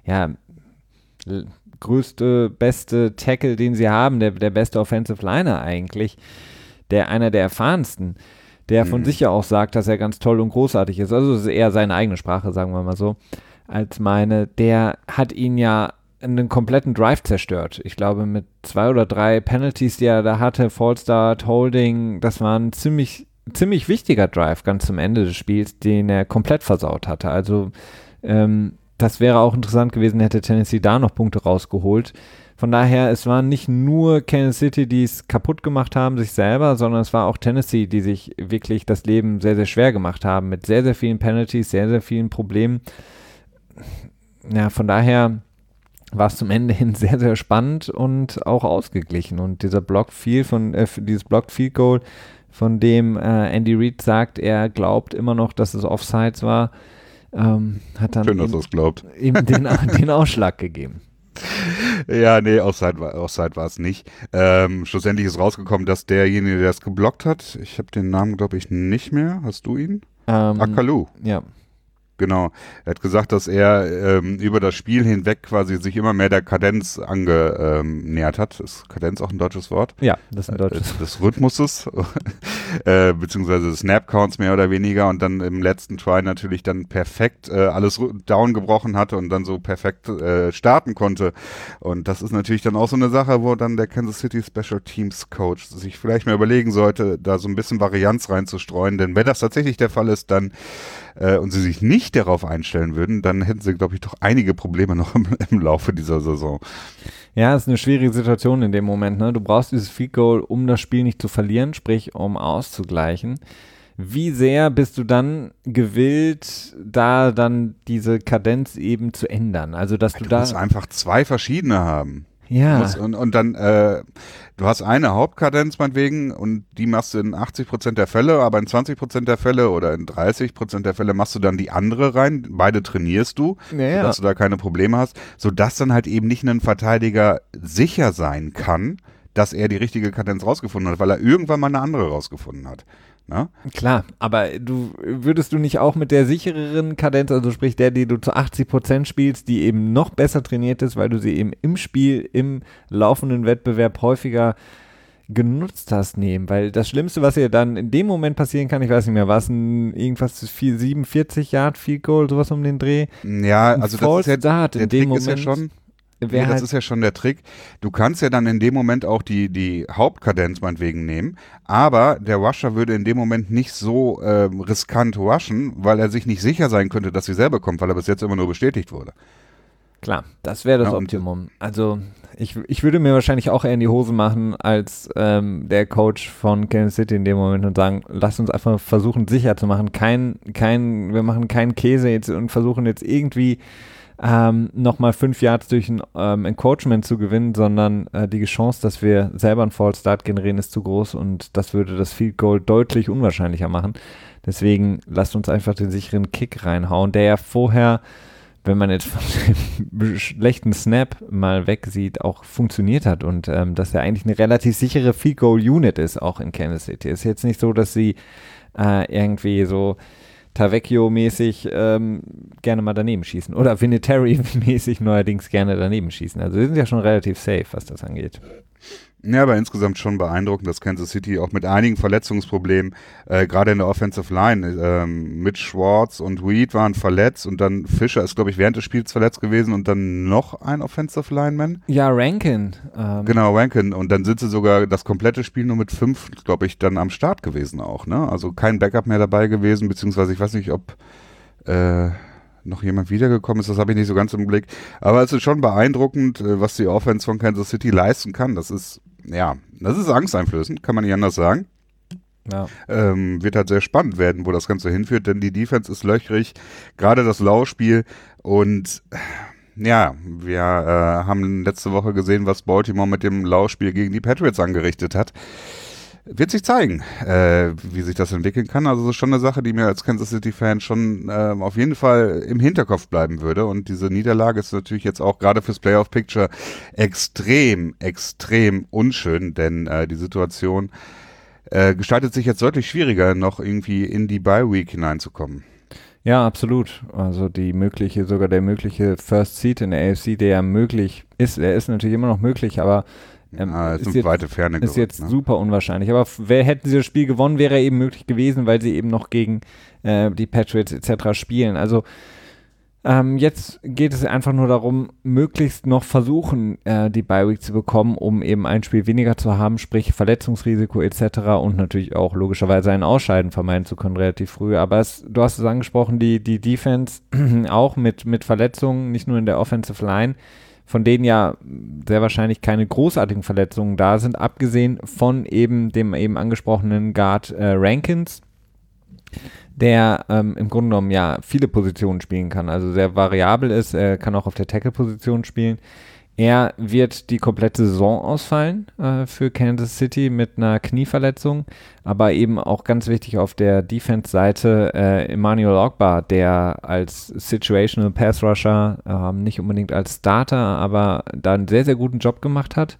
größte, beste Tackle, den sie haben, der beste Offensive Liner eigentlich, einer der erfahrensten, der von sich ja auch sagt, dass er ganz toll und großartig ist. Also es ist eher seine eigene Sprache, sagen wir mal so, als meine. Der hat ihn ja einen kompletten Drive zerstört. Ich glaube, mit 2 oder 3 Penalties, die er da hatte, False Start, Holding, das war ein ziemlich wichtiger Drive ganz zum Ende des Spiels, den er komplett versaut hatte. Also das wäre auch interessant gewesen, hätte Tennessee da noch Punkte rausgeholt. Von daher, es waren nicht nur Kansas City, die es kaputt gemacht haben, sich selber, sondern es war auch Tennessee, die sich wirklich das Leben sehr, sehr schwer gemacht haben, mit sehr, sehr vielen Penalties, sehr, sehr vielen Problemen. Ja, von daher war es zum Ende hin sehr, sehr spannend und auch ausgeglichen. Und dieser dieses Blocked Field Goal, von dem Andy Reid sagt, er glaubt immer noch, dass es Offsides war, hat dann schön, dass er es glaubt. Eben den Ausschlag gegeben. Ja, nee, Offside war es nicht. Schlussendlich ist rausgekommen, dass derjenige, der es geblockt hat, ich habe den Namen, glaube ich, nicht mehr. Hast du ihn? Akalu. Ja. Genau. Er hat gesagt, dass er über das Spiel hinweg quasi sich immer mehr der Kadenz angenähert hat. Ist Kadenz auch ein deutsches Wort? Ja, das ist ein deutsches Des Rhythmuses, beziehungsweise des Snap-Counts mehr oder weniger und dann im letzten Try natürlich dann perfekt alles down gebrochen hatte und dann so perfekt starten konnte. Und das ist natürlich dann auch so eine Sache, wo dann der Kansas City Special Teams Coach sich vielleicht mal überlegen sollte, da so ein bisschen Varianz reinzustreuen. Denn wenn das tatsächlich der Fall ist, dann und sie sich nicht darauf einstellen würden, dann hätten sie, glaube ich, doch einige Probleme noch im Laufe dieser Saison. Ja, es ist eine schwierige Situation in dem Moment. Ne? Du brauchst dieses Field Goal, um das Spiel nicht zu verlieren, sprich, um auszugleichen. Wie sehr bist du dann gewillt, da dann diese Kadenz eben zu ändern? Also, dass du da musst einfach zwei verschiedene haben. Ja. Und dann, du hast eine Hauptkadenz meinetwegen und die machst du in 80% der Fälle, aber in 20% der Fälle oder in 30% der Fälle machst du dann die andere rein. Beide trainierst du, sodass du da keine Probleme hast, sodass dann halt eben nicht ein Verteidiger sicher sein kann, dass er die richtige Kadenz rausgefunden hat, weil er irgendwann mal eine andere rausgefunden hat. Na? Klar, aber würdest du nicht auch mit der sichereren Kadenz, also sprich der, die du zu 80% spielst, die eben noch besser trainiert ist, weil du sie eben im Spiel, im laufenden Wettbewerb häufiger genutzt hast, nehmen? Weil das Schlimmste, was dir dann in dem Moment passieren kann, ich weiß nicht mehr, was irgendwas 47 Yard Field Goal, sowas um den Dreh? Ja, also das ist ja, Start der in dem Trick Moment. ist ja schon, das das ist ja schon der Trick. Du kannst ja dann in dem Moment auch die Hauptkadenz meinetwegen nehmen, aber der Rusher würde in dem Moment nicht so riskant rushen, weil er sich nicht sicher sein könnte, dass sie selber kommt, weil er bis jetzt immer nur bestätigt wurde. Klar, das wäre das Optimum. Also ich würde mir wahrscheinlich auch eher in die Hose machen als der Coach von Kansas City in dem Moment und sagen, lass uns einfach versuchen sicher zu machen. Wir machen keinen Käse jetzt und versuchen jetzt irgendwie nochmal 5 Yards durch ein Encroachment zu gewinnen, sondern die Chance, dass wir selber einen False Start generieren, ist zu groß und das würde das Field Goal deutlich unwahrscheinlicher machen. Deswegen lasst uns einfach den sicheren Kick reinhauen, der ja vorher, wenn man jetzt von dem schlechten Snap mal wegsieht, auch funktioniert hat und dass er eigentlich eine relativ sichere Field Goal Unit ist, auch in Kansas City. Ist jetzt nicht so, dass sie irgendwie so Tavecchio-mäßig gerne mal daneben schießen oder Vinatieri-mäßig neuerdings gerne daneben schießen. Also sie sind ja schon relativ safe, was das angeht. Ja, aber insgesamt schon beeindruckend, dass Kansas City auch mit einigen Verletzungsproblemen, gerade in der Offensive Line, mit Schwartz und Reed waren verletzt und dann Fischer ist, glaube ich, während des Spiels verletzt gewesen und dann noch ein Offensive Lineman. Ja, Rankin. Genau, Rankin. Und dann sind sie sogar das komplette Spiel nur mit 5, glaube ich, dann am Start gewesen auch, ne? Also kein Backup mehr dabei gewesen, beziehungsweise ich weiß nicht, ob noch jemand wiedergekommen ist, das habe ich nicht so ganz im Blick. Aber es ist schon beeindruckend, was die Offense von Kansas City leisten kann. Das ist angsteinflößend, kann man nicht anders sagen. Ja. Wird halt sehr spannend werden, wo das Ganze hinführt, denn die Defense ist löchrig, gerade das Laufspiel und ja, wir haben letzte Woche gesehen, was Baltimore mit dem Laufspiel gegen die Patriots angerichtet hat. Wird sich zeigen, wie sich das entwickeln kann. Also das ist schon eine Sache, die mir als Kansas City-Fan schon auf jeden Fall im Hinterkopf bleiben würde. Und diese Niederlage ist natürlich jetzt auch gerade fürs Playoff-Picture extrem, extrem unschön, denn die Situation gestaltet sich jetzt deutlich schwieriger, noch irgendwie in die Bye-Week hineinzukommen. Ja, absolut. Also der mögliche First Seed in der AFC, der ja möglich ist, er ist natürlich immer noch möglich, aber ist jetzt, weite Ferne ist jetzt super unwahrscheinlich. Aber hätten sie das Spiel gewonnen, wäre er eben möglich gewesen, weil sie eben noch gegen die Patriots etc. spielen. Also jetzt geht es einfach nur darum, möglichst noch versuchen, die Bye-Week zu bekommen, um eben ein Spiel weniger zu haben, sprich Verletzungsrisiko etc. und natürlich auch logischerweise ein Ausscheiden vermeiden zu können relativ früh. Aber du hast es angesprochen, die Defense auch mit Verletzungen, nicht nur in der Offensive Line, von denen ja sehr wahrscheinlich keine großartigen Verletzungen da sind, abgesehen von eben dem eben angesprochenen Guard Rankins, der im Grunde genommen ja viele Positionen spielen kann, also sehr variabel ist, er kann auch auf der Tackle-Position spielen. Er wird die komplette Saison ausfallen für Kansas City mit einer Knieverletzung, aber eben auch ganz wichtig auf der Defense-Seite Emmanuel Ogbah, der als Situational Pass Rusher, nicht unbedingt als Starter, aber da einen sehr, sehr guten Job gemacht hat.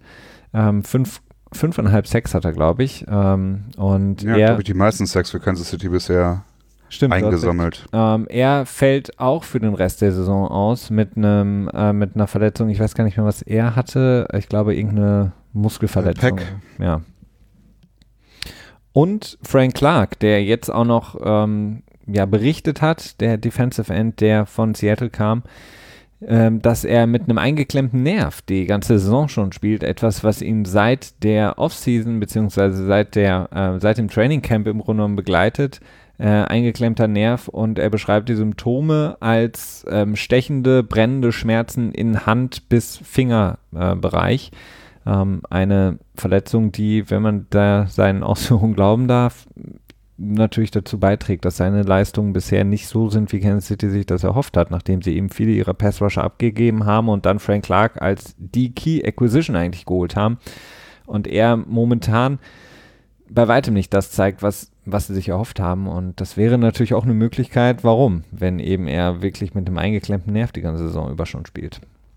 5,5 Sacks hat er, glaube ich. Und ja, glaube ich, die meisten Sacks für Kansas City bisher Stimmt, eingesammelt. Er fällt auch für den Rest der Saison aus mit einer Verletzung. Ich weiß gar nicht mehr, was er hatte. Ich glaube, irgendeine Muskelverletzung. Peck. Ja. Und Frank Clark, der jetzt auch noch berichtet hat, der Defensive End, der von Seattle kam, dass er mit einem eingeklemmten Nerv die ganze Saison schon spielt. Etwas, was ihn seit der Offseason beziehungsweise seit dem Training Camp im Grunde genommen begleitet. Eingeklemmter Nerv, und er beschreibt die Symptome als stechende, brennende Schmerzen in Hand- bis Fingerbereich. Eine Verletzung, die, wenn man da seinen Ausführungen glauben darf, natürlich dazu beiträgt, dass seine Leistungen bisher nicht so sind, wie Kansas City sich das erhofft hat, nachdem sie eben viele ihrer Pass-Rusher abgegeben haben und dann Frank Clark als die Key Acquisition eigentlich geholt haben. Und er momentan bei weitem nicht das zeigt, was sie sich erhofft haben. Und das wäre natürlich auch eine Möglichkeit, warum, wenn eben er wirklich mit einem eingeklemmten Nerv die ganze Saison über schon spielt.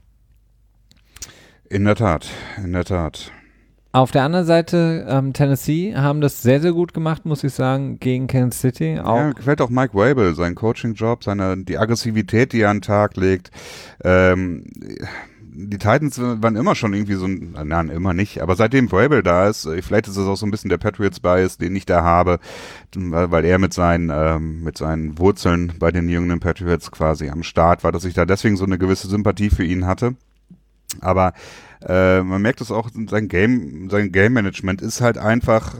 In der Tat. Auf der anderen Seite, Tennessee haben das sehr, sehr gut gemacht, muss ich sagen, gegen Kansas City. Ja, gefällt auch Mike Vrabel, sein Coaching-Job, die Aggressivität, die er an den Tag legt. Die Titans waren immer schon irgendwie so immer nicht, aber seitdem Vrabel da ist, vielleicht ist es auch so ein bisschen der Patriots-Bias, den ich da habe, weil er mit seinen Wurzeln bei den jungen Patriots quasi am Start war, dass ich da deswegen so eine gewisse Sympathie für ihn hatte. Aber man merkt es auch, sein Game-Management ist halt einfach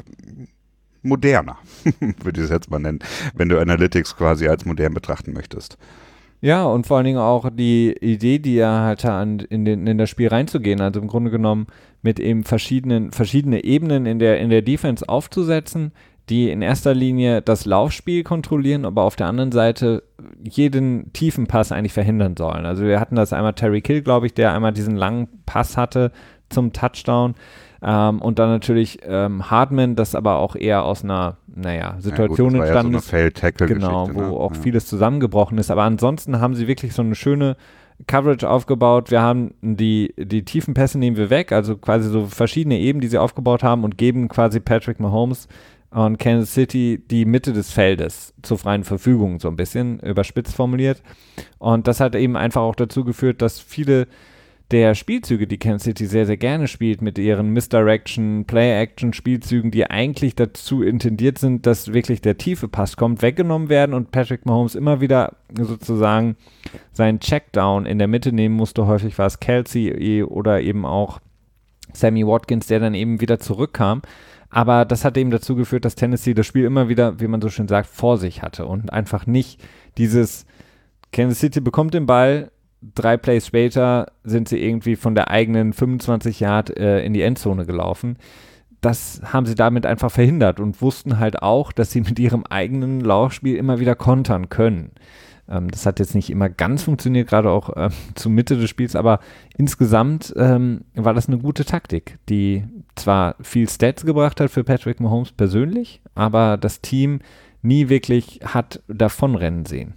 moderner, würde ich es jetzt mal nennen, wenn du Analytics quasi als modern betrachten möchtest. Ja, und vor allen Dingen auch die Idee, die er hatte, in das Spiel reinzugehen, also im Grunde genommen mit eben verschiedene Ebenen in der Defense aufzusetzen, die in erster Linie das Laufspiel kontrollieren, aber auf der anderen Seite jeden tiefen Pass eigentlich verhindern sollen. Also wir hatten das einmal Tyreek Hill, glaube ich, der einmal diesen langen Pass hatte zum Touchdown, und dann natürlich Hardman, das aber auch eher aus einer Situation entstanden ist, genau, wo auch vieles zusammengebrochen ist. Aber ansonsten haben sie wirklich so eine schöne Coverage aufgebaut. Wir haben die tiefen Pässe nehmen wir weg, also quasi so verschiedene Ebenen, die sie aufgebaut haben, und geben quasi Patrick Mahomes und Kansas City die Mitte des Feldes zur freien Verfügung, so ein bisschen überspitzt formuliert. Und das hat eben einfach auch dazu geführt, dass viele der Spielzüge, die Kansas City sehr, sehr gerne spielt, mit ihren Misdirection, Play-Action-Spielzügen, die eigentlich dazu intendiert sind, dass wirklich der tiefe Pass kommt, weggenommen werden und Patrick Mahomes immer wieder sozusagen seinen Checkdown in der Mitte nehmen musste. Häufig war es Kelsey oder eben auch Sammy Watkins, der dann eben wieder zurückkam. Aber das hat eben dazu geführt, dass Tennessee das Spiel immer wieder, wie man so schön sagt, vor sich hatte und einfach nicht dieses Kansas City bekommt den Ball, 3 Plays später sind sie irgendwie von der eigenen 25 Yard in die Endzone gelaufen. Das haben sie damit einfach verhindert und wussten halt auch, dass sie mit ihrem eigenen Laufspiel immer wieder kontern können. Das hat jetzt nicht immer ganz funktioniert, gerade auch zur Mitte des Spiels, aber insgesamt war das eine gute Taktik, die zwar viel Stats gebracht hat für Patrick Mahomes persönlich, aber das Team nie wirklich hat davonrennen sehen.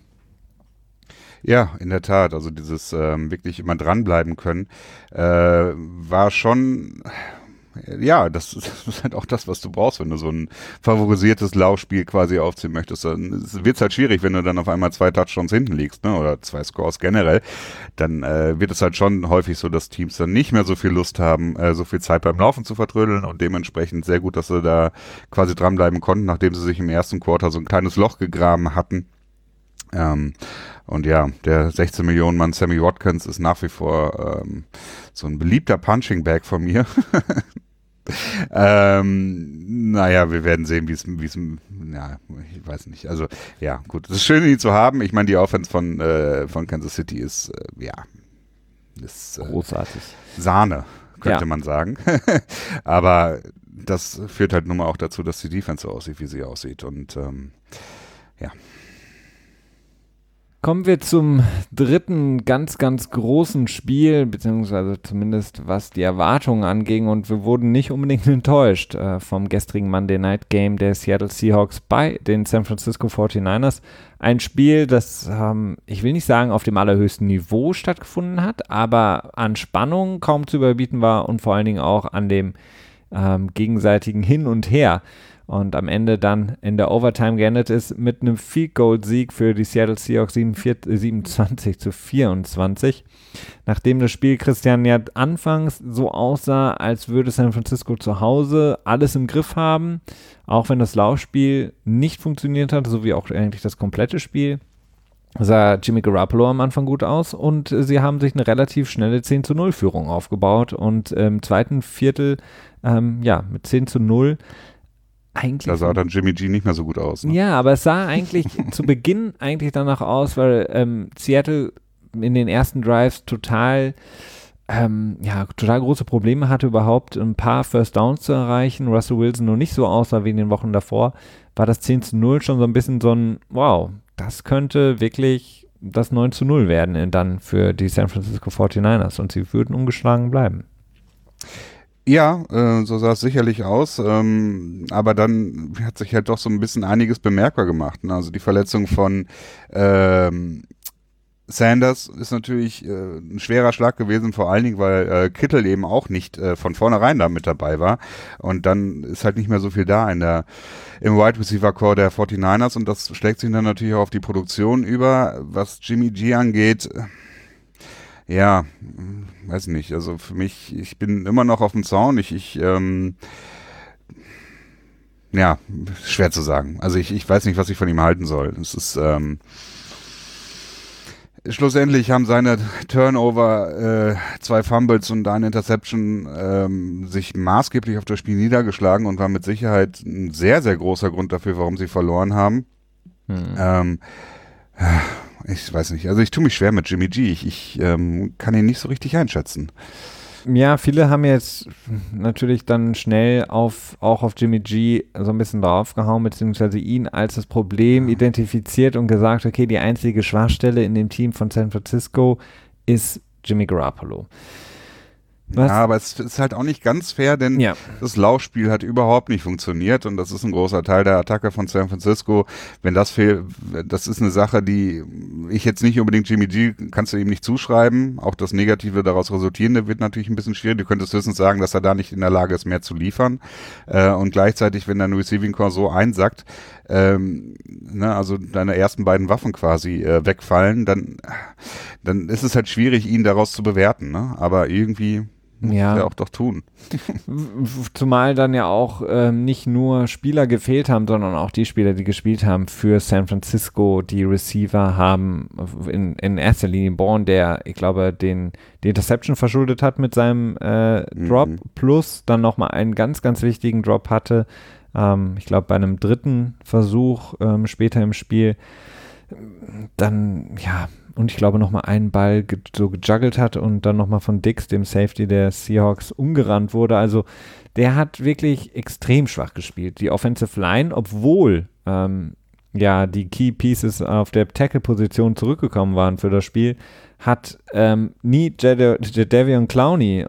Ja, in der Tat. Also dieses wirklich immer dranbleiben können, war schon, ja, das ist halt auch das, was du brauchst, wenn du so ein favorisiertes Laufspiel quasi aufziehen möchtest. Dann wird es halt schwierig, wenn du dann auf einmal 2 Touchdowns hinten liegst, ne, oder 2 Scores generell. Dann wird es halt schon häufig so, dass Teams dann nicht mehr so viel Lust haben, so viel Zeit beim Laufen zu vertrödeln, und dementsprechend sehr gut, dass sie da quasi dranbleiben konnten, nachdem sie sich im ersten Quarter so ein kleines Loch gegraben hatten. Und ja, der 16 Millionen Mann Sammy Watkins ist nach wie vor so ein beliebter Punching Bag von mir. Naja, wir werden sehen, wie es, ja, ich weiß nicht. Also, ja, gut. Es ist schön, ihn zu haben. Ich meine, die Offense von Kansas City ist, ist großartig. Sahne, könnte man sagen. Aber das führt halt nun mal auch dazu, dass die Defense so aussieht, wie sie aussieht. Und ja. Kommen wir zum dritten ganz, ganz großen Spiel, beziehungsweise zumindest was die Erwartungen anging, und wir wurden nicht unbedingt enttäuscht vom gestrigen Monday Night Game der Seattle Seahawks bei den San Francisco 49ers. Ein Spiel, das, ich will nicht sagen, auf dem allerhöchsten Niveau stattgefunden hat, aber an Spannung kaum zu überbieten war und vor allen Dingen auch an dem gegenseitigen Hin und Her. und am Ende dann in der Overtime geendet ist mit einem Field-Goal-Sieg für die Seattle Seahawks 27-24. Nachdem das Spiel, Christian, ja anfangs so aussah, als würde San Francisco zu Hause alles im Griff haben, auch wenn das Laufspiel nicht funktioniert hat, so wie auch eigentlich das komplette Spiel, sah Jimmy Garoppolo am Anfang gut aus und sie haben sich eine relativ schnelle 10-0-Führung aufgebaut und im zweiten Viertel mit 10-0 eigentlich. Da sah dann Jimmy G nicht mehr so gut aus. Ne? Ja, aber es sah eigentlich zu Beginn eigentlich danach aus, weil Seattle in den ersten Drives total große Probleme hatte, überhaupt ein paar First Downs zu erreichen. Russell Wilson noch nicht so aussah wie in den Wochen davor, war das 10-0 schon so ein bisschen so ein, wow, das könnte wirklich das 9-0 werden dann für die San Francisco 49ers und sie würden ungeschlagen bleiben. Ja, so sah es sicherlich aus, aber dann hat sich halt doch so ein bisschen einiges bemerkbar gemacht. Ne? Also die Verletzung von Sanders ist natürlich ein schwerer Schlag gewesen, vor allen Dingen, weil Kittel eben auch nicht von vornherein da mit dabei war. Und dann ist halt nicht mehr so viel da im Wide Receiver Core der 49ers und das schlägt sich dann natürlich auch auf die Produktion über. Was Jimmy G angeht, ja, weiß nicht. Also für mich, ich bin immer noch auf dem Zaun. Schwer zu sagen. Also ich weiß nicht, was ich von ihm halten soll. Es ist schlussendlich haben seine Turnover, 2 Fumbles und eine Interception sich maßgeblich auf das Spiel niedergeschlagen und war mit Sicherheit ein sehr, sehr großer Grund dafür, warum sie verloren haben. Ich weiß nicht, also ich tue mich schwer mit Jimmy G. Ich kann ihn nicht so richtig einschätzen. Ja, viele haben jetzt natürlich dann schnell auch auf Jimmy G so ein bisschen draufgehauen, beziehungsweise ihn als das Problem identifiziert und gesagt, okay, die einzige Schwachstelle in dem Team von San Francisco ist Jimmy Garoppolo. Ja, aber es ist halt auch nicht ganz fair, denn das Laufspiel hat überhaupt nicht funktioniert und das ist ein großer Teil der Attacke von San Francisco. Wenn das fehlt, das ist eine Sache, die ich jetzt nicht unbedingt Jimmy G, kannst du ihm nicht zuschreiben. Auch das Negative daraus resultierende wird natürlich ein bisschen schwierig. Du könntest höchstens sagen, dass er da nicht in der Lage ist, mehr zu liefern. Und gleichzeitig, wenn dein Receiving Core so einsackt, also deine ersten beiden Waffen quasi wegfallen, dann ist es halt schwierig, ihn daraus zu bewerten. Ne? Aber irgendwie muss er auch doch tun. Zumal dann ja auch nicht nur Spieler gefehlt haben, sondern auch die Spieler, die gespielt haben für San Francisco. Die Receiver haben in erster Linie Bourne, der, ich glaube, die Interception verschuldet hat mit seinem Drop, plus dann nochmal einen ganz, ganz wichtigen Drop hatte. Ich glaube, bei einem dritten Versuch später im Spiel dann, und ich glaube nochmal einen Ball so gejuggelt hat und dann nochmal von Dix, dem Safety der Seahawks, umgerannt wurde. Also der hat wirklich extrem schwach gespielt. Die Offensive Line, obwohl die Key Pieces auf der Tackle-Position zurückgekommen waren für das Spiel, hat nie Jadeveon Clowney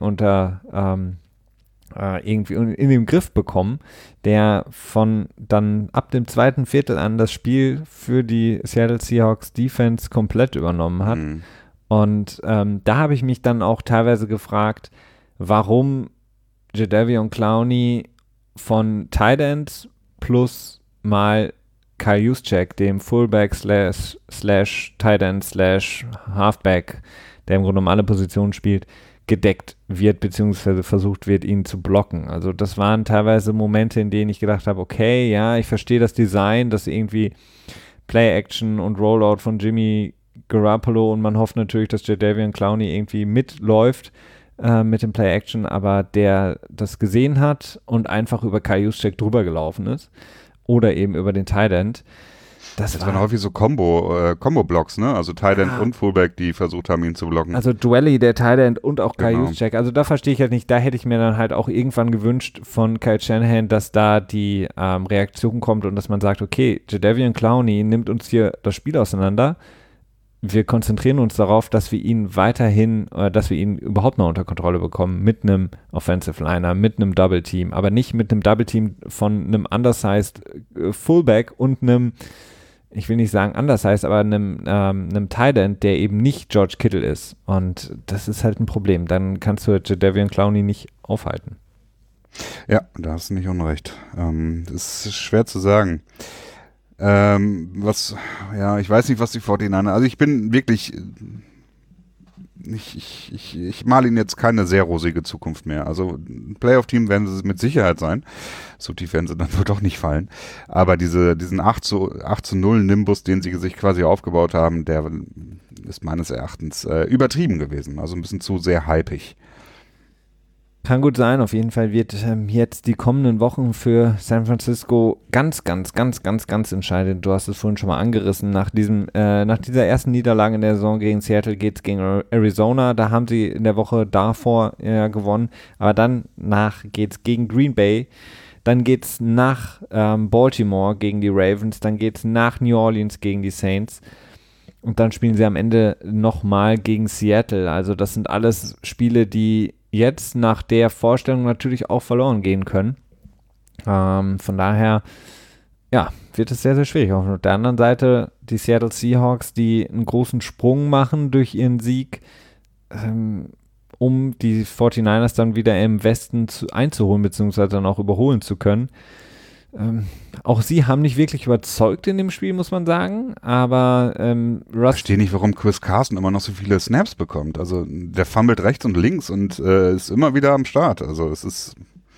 irgendwie in den Griff bekommen, der von dann ab dem zweiten Viertel an das Spiel für die Seattle Seahawks Defense komplett übernommen hat. Und da habe ich mich dann auch teilweise gefragt, warum Jadeveon Clowney von Tight End plus mal Kyle Juszczyk, dem Fullback slash Tight End slash Halfback, der im Grunde um alle Positionen spielt, gedeckt wird, beziehungsweise versucht wird, ihn zu blocken. Also das waren teilweise Momente, in denen ich gedacht habe, okay, ja, ich verstehe das Design, dass irgendwie Play-Action und Rollout von Jimmy Garoppolo und man hofft natürlich, dass Jadeveon Clowney irgendwie mitläuft mit dem Play-Action, aber der das gesehen hat und einfach über Kyle Juszczyk drüber gelaufen ist oder eben über den Tight End. Das waren häufig so Combo-Blocks, ne? Also Tight End und Fullback, die versucht haben, ihn zu blocken. Also Dwelly, der Tight End und auch Kyle Juszczyk. Also da verstehe ich halt nicht, da hätte ich mir dann halt auch irgendwann gewünscht von Kyle Shanahan, dass da die Reaktion kommt und dass man sagt, okay, Jadeveon Clowney nimmt uns hier das Spiel auseinander. Wir konzentrieren uns darauf, dass wir ihn überhaupt noch unter Kontrolle bekommen mit einem Offensive Liner, mit einem Double Team, aber nicht mit einem Double Team von einem undersized Fullback und einem, ich will nicht sagen undersized, aber einem Tight End, der eben nicht George Kittle ist. Und das ist halt ein Problem. Dann kannst du Jadeveon Clowney nicht aufhalten. Ja, da hast du nicht unrecht. Das ist schwer zu sagen. Ich weiß nicht, was die 49ers, also ich bin wirklich, ich male ihnen jetzt keine sehr rosige Zukunft mehr. Also ein Playoff-Team werden sie mit Sicherheit sein. So tief werden sie dann wohl doch nicht fallen. Aber diesen 8:0 Nimbus, den sie sich quasi aufgebaut haben, der ist meines Erachtens übertrieben gewesen. Also ein bisschen zu sehr hypig. Kann gut sein. Auf jeden Fall wird jetzt die kommenden Wochen für San Francisco ganz, ganz, ganz, ganz, ganz entscheidend. Du hast es vorhin schon mal angerissen. Nach dieser ersten Niederlage in der Saison gegen Seattle geht es gegen Arizona. Da haben sie in der Woche davor gewonnen. Aber danach geht es gegen Green Bay. Dann geht es nach Baltimore gegen die Ravens. Dann geht es nach New Orleans gegen die Saints. Und dann spielen sie am Ende nochmal gegen Seattle. Also das sind alles Spiele, die jetzt nach der Vorstellung natürlich auch verloren gehen können. Von daher, ja, wird es sehr, sehr schwierig. Auf der anderen Seite die Seattle Seahawks, die einen großen Sprung machen durch ihren Sieg, um die 49ers dann wieder im Westen einzuholen, beziehungsweise dann auch überholen zu können. Auch sie haben nicht wirklich überzeugt in dem Spiel, muss man sagen, aber Ich verstehe nicht, warum Chris Carson immer noch so viele Snaps bekommt. Also der fummelt rechts und links und ist immer wieder am Start. Also es ist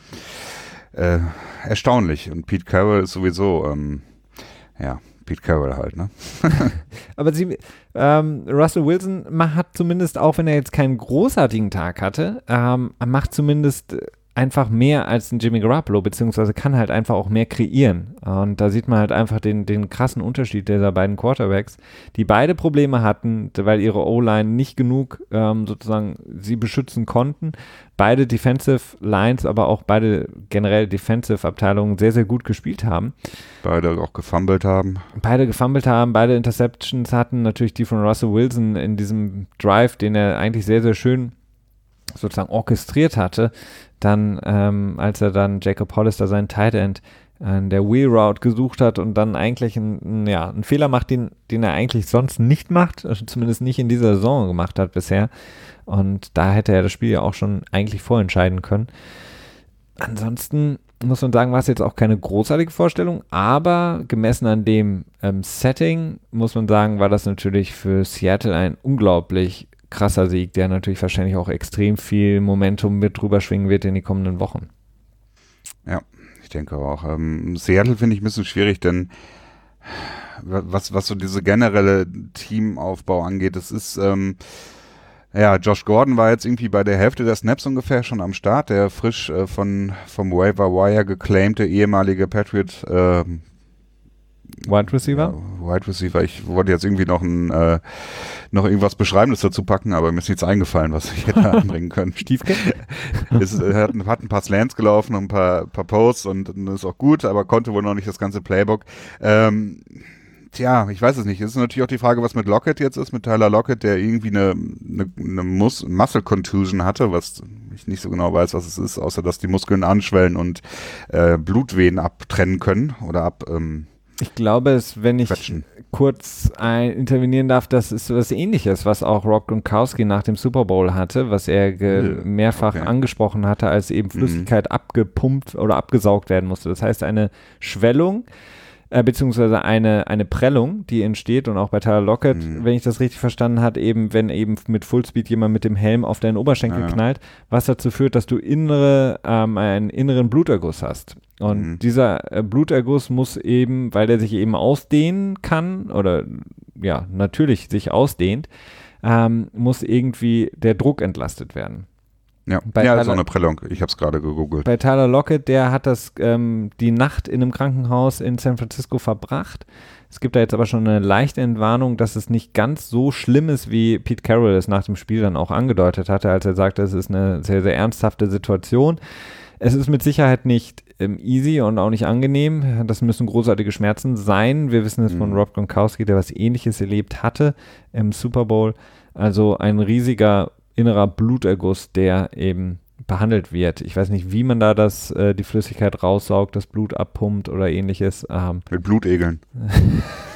erstaunlich. Und Pete Carroll ist sowieso, Pete Carroll halt, ne? Aber Russell Wilson hat zumindest, auch wenn er jetzt keinen großartigen Tag hatte, macht zumindest einfach mehr als ein Jimmy Garoppolo, beziehungsweise kann halt einfach auch mehr kreieren. Und da sieht man halt einfach den krassen Unterschied dieser beiden Quarterbacks, die beide Probleme hatten, weil ihre O-Line nicht genug sozusagen sie beschützen konnten. Beide Defensive Lines, aber auch beide generell Defensive Abteilungen sehr, sehr gut gespielt haben. Beide auch gefummelt haben. Beide Interceptions hatten, natürlich die von Russell Wilson in diesem Drive, den er eigentlich sehr, sehr schön sozusagen orchestriert hatte, dann, als er dann Jacob Hollister, seinen Tight End, der Wheel Route gesucht hat und dann eigentlich einen Fehler macht, den er eigentlich sonst nicht macht, also zumindest nicht in dieser Saison gemacht hat bisher. Und da hätte er das Spiel ja auch schon eigentlich vorentscheiden können. Ansonsten muss man sagen, war es jetzt auch keine großartige Vorstellung, aber gemessen an dem Setting, muss man sagen, war das natürlich für Seattle ein unglaublich krasser Sieg, der natürlich wahrscheinlich auch extrem viel Momentum mit drüber schwingen wird in die kommenden Wochen. Ja, ich denke auch. Seattle finde ich ein bisschen schwierig, denn was so diese generelle Teamaufbau angeht, das ist, Josh Gordon war jetzt irgendwie bei der Hälfte der Snaps ungefähr schon am Start, der frisch vom Waiver Wire geclaimte ehemalige Patriot Wide Receiver? Ja, Wide Receiver. Ich wollte jetzt irgendwie noch irgendwas Beschreibendes dazu packen, aber mir ist nichts eingefallen, was ich hätte anbringen können. Stiefkind? Er hat ein paar Slants gelaufen und ein paar Posts und das ist auch gut, aber konnte wohl noch nicht das ganze Playbook. Ich weiß es nicht. Es ist natürlich auch die Frage, was mit Lockett jetzt ist, mit Tyler Lockett, der irgendwie eine Muscle Contusion hatte, was ich nicht so genau weiß, was es ist, außer dass die Muskeln anschwellen und Blutvenen abtrennen können oder ich glaube, wenn ich kurz intervenieren darf, das ist was Ähnliches, was auch Rob Gronkowski nach dem Super Bowl hatte, was er mehrfach angesprochen hatte, als eben Flüssigkeit abgepumpt oder abgesaugt werden musste. Das heißt, eine Schwellung, beziehungsweise eine Prellung, die entsteht, und auch bei Tyler Lockett, wenn ich das richtig verstanden habe, wenn eben mit Fullspeed jemand mit dem Helm auf deinen Oberschenkel knallt, was dazu führt, dass du einen inneren Bluterguss hast. Und dieser Bluterguss muss eben, weil der sich eben ausdehnen kann, oder ja, natürlich sich ausdehnt, muss irgendwie der Druck entlastet werden. Ja, so eine Prellung. Ich habe es gerade gegoogelt. Bei Tyler Lockett, der hat die Nacht in einem Krankenhaus in San Francisco verbracht. Es gibt da jetzt aber schon eine leichte Entwarnung, dass es nicht ganz so schlimm ist, wie Pete Carroll es nach dem Spiel dann auch angedeutet hatte, als er sagte, es ist eine sehr, sehr ernsthafte Situation. Es ist mit Sicherheit nicht easy und auch nicht angenehm. Das müssen großartige Schmerzen sein. Wir wissen es von Rob Gronkowski, der was Ähnliches erlebt hatte im Super Bowl. Also ein riesiger innerer Bluterguss, der eben behandelt wird. Ich weiß nicht, wie man da die Flüssigkeit raussaugt, das Blut abpumpt oder ähnliches. Mit Blutegeln.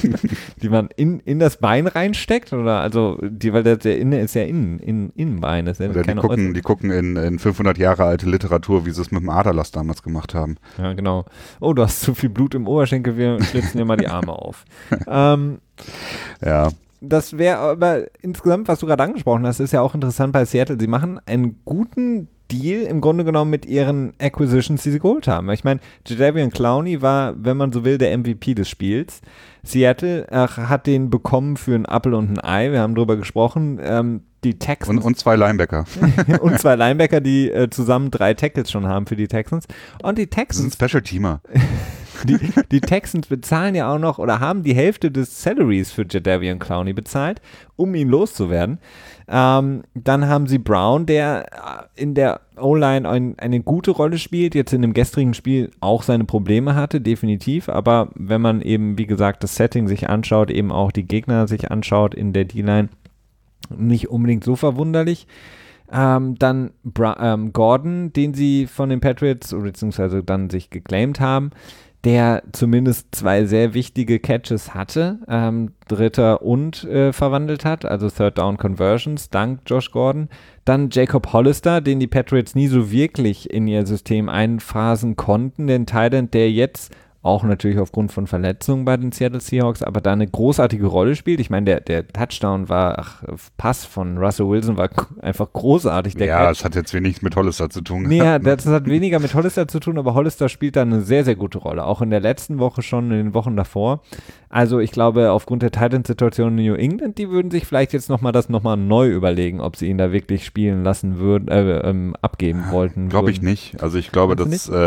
die man in das Bein reinsteckt, oder also weil der Inne ist ja Innenbein. Das ist ja oder die gucken in 500 Jahre alte Literatur, wie sie es mit dem Aderlass damals gemacht haben. Ja, genau. Oh, du hast zu viel Blut im Oberschenkel, wir schlitzen dir mal die Arme auf. Ja. Das wäre aber insgesamt, was du gerade angesprochen hast, ist ja auch interessant bei Seattle. Sie machen einen guten Deal im Grunde genommen mit ihren Acquisitions, die sie geholt haben. Ich meine, Jadeveon Clowney war, wenn man so will, der MVP des Spiels. Seattle hat den bekommen für einen Apfel und ein Ei. Wir haben drüber gesprochen. Die Texans. Und 2 Linebacker. Und 2 Linebacker, die zusammen 3 Tackles schon haben für die Texans. Und die Texans. Das ist ein Special-Teamer. Die Texans bezahlen ja auch noch oder haben die Hälfte des Salaries für Jadeveon Clowney bezahlt, um ihn loszuwerden. Dann haben sie Brown, der in der O-Line eine gute Rolle spielt, jetzt in dem gestrigen Spiel auch seine Probleme hatte, definitiv, aber wenn man eben, wie gesagt, das Setting sich anschaut, eben auch die Gegner sich anschaut in der D-Line, nicht unbedingt so verwunderlich. Dann Gordon, den sie von den Patriots, beziehungsweise dann sich geclaimed haben, der zumindest 2 sehr wichtige Catches hatte, Dritter und verwandelt hat, also Third Down Conversions, dank Josh Gordon. Dann Jacob Hollister, den die Patriots nie so wirklich in ihr System einphasen konnten, den Tight End, der jetzt auch natürlich aufgrund von Verletzungen bei den Seattle Seahawks, aber da eine großartige Rolle spielt. Ich meine, der Touchdown Pass von Russell Wilson war einfach großartig. Es hat jetzt wenig mit Hollister zu tun. Nee, das hat weniger mit Hollister zu tun, aber Hollister spielt da eine sehr, sehr gute Rolle. Auch in der letzten Woche schon, in den Wochen davor. Also ich glaube, aufgrund der Titan-Situation in New England, die würden sich vielleicht jetzt nochmal neu überlegen, ob sie ihn da wirklich spielen lassen würden, abgeben wollten. Glaube ich nicht. Also ich glaube,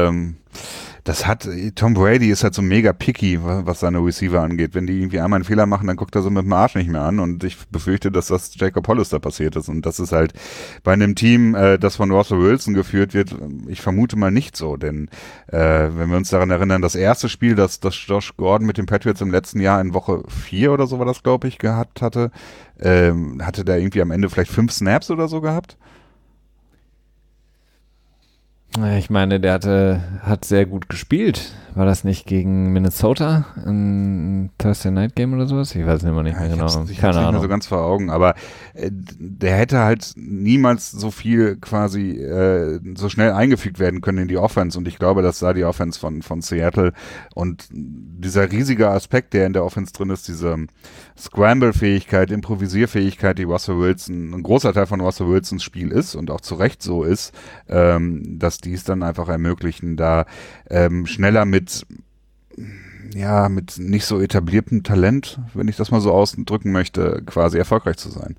Tom Brady ist halt so mega picky, was seine Receiver angeht. Wenn die irgendwie einmal einen Fehler machen, dann guckt er so mit dem Arsch nicht mehr an, und ich befürchte, dass das Jacob Hollister passiert ist, und das ist halt bei einem Team, das von Russell Wilson geführt wird, ich vermute mal nicht so, denn wenn wir uns daran erinnern, das erste Spiel, das Josh Gordon mit den Patriots im letzten Jahr in Woche 4 oder so war das, glaube ich, gehabt hatte, hatte der irgendwie am Ende vielleicht 5 Snaps oder so gehabt? Ich meine, der hat sehr gut gespielt. War das nicht gegen Minnesota? Ein Thursday Night Game oder sowas? Ich weiß es immer nicht mehr genau. Ich habe es nicht mehr so ganz vor Augen, aber der hätte halt niemals so viel quasi so schnell eingefügt werden können in die Offense, und ich glaube, das sah die Offense von Seattle, und dieser riesige Aspekt, der in der Offense drin ist, diese Scramble-Fähigkeit, Improvisierfähigkeit, die ein großer Teil von Russell Wilsons Spiel ist und auch zu Recht so ist, dass die es dann einfach ermöglichen, da schneller mit nicht so etabliertem Talent, wenn ich das mal so ausdrücken möchte, quasi erfolgreich zu sein.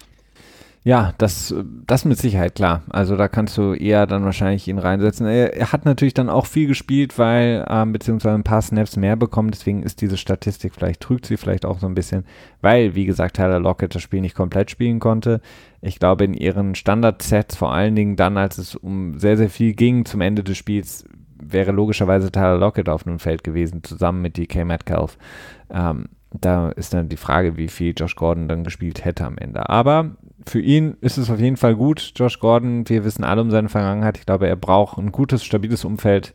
Ja, das mit Sicherheit, klar. Also da kannst du eher dann wahrscheinlich ihn reinsetzen. Er hat natürlich dann auch viel gespielt, weil, beziehungsweise ein paar Snaps mehr bekommen, deswegen ist diese Statistik, trügt sie vielleicht auch so ein bisschen, weil, wie gesagt, Tyler Lockett das Spiel nicht komplett spielen konnte. Ich glaube, in ihren Standard-Sets, vor allen Dingen dann, als es um sehr, sehr viel ging zum Ende des Spiels, wäre logischerweise Tyler Lockett auf dem Feld gewesen, zusammen mit DK Metcalf. Da ist dann die Frage, wie viel Josh Gordon dann gespielt hätte am Ende. Aber für ihn ist es auf jeden Fall gut. Josh Gordon, wir wissen alle um seine Vergangenheit. Ich glaube, er braucht ein gutes, stabiles Umfeld.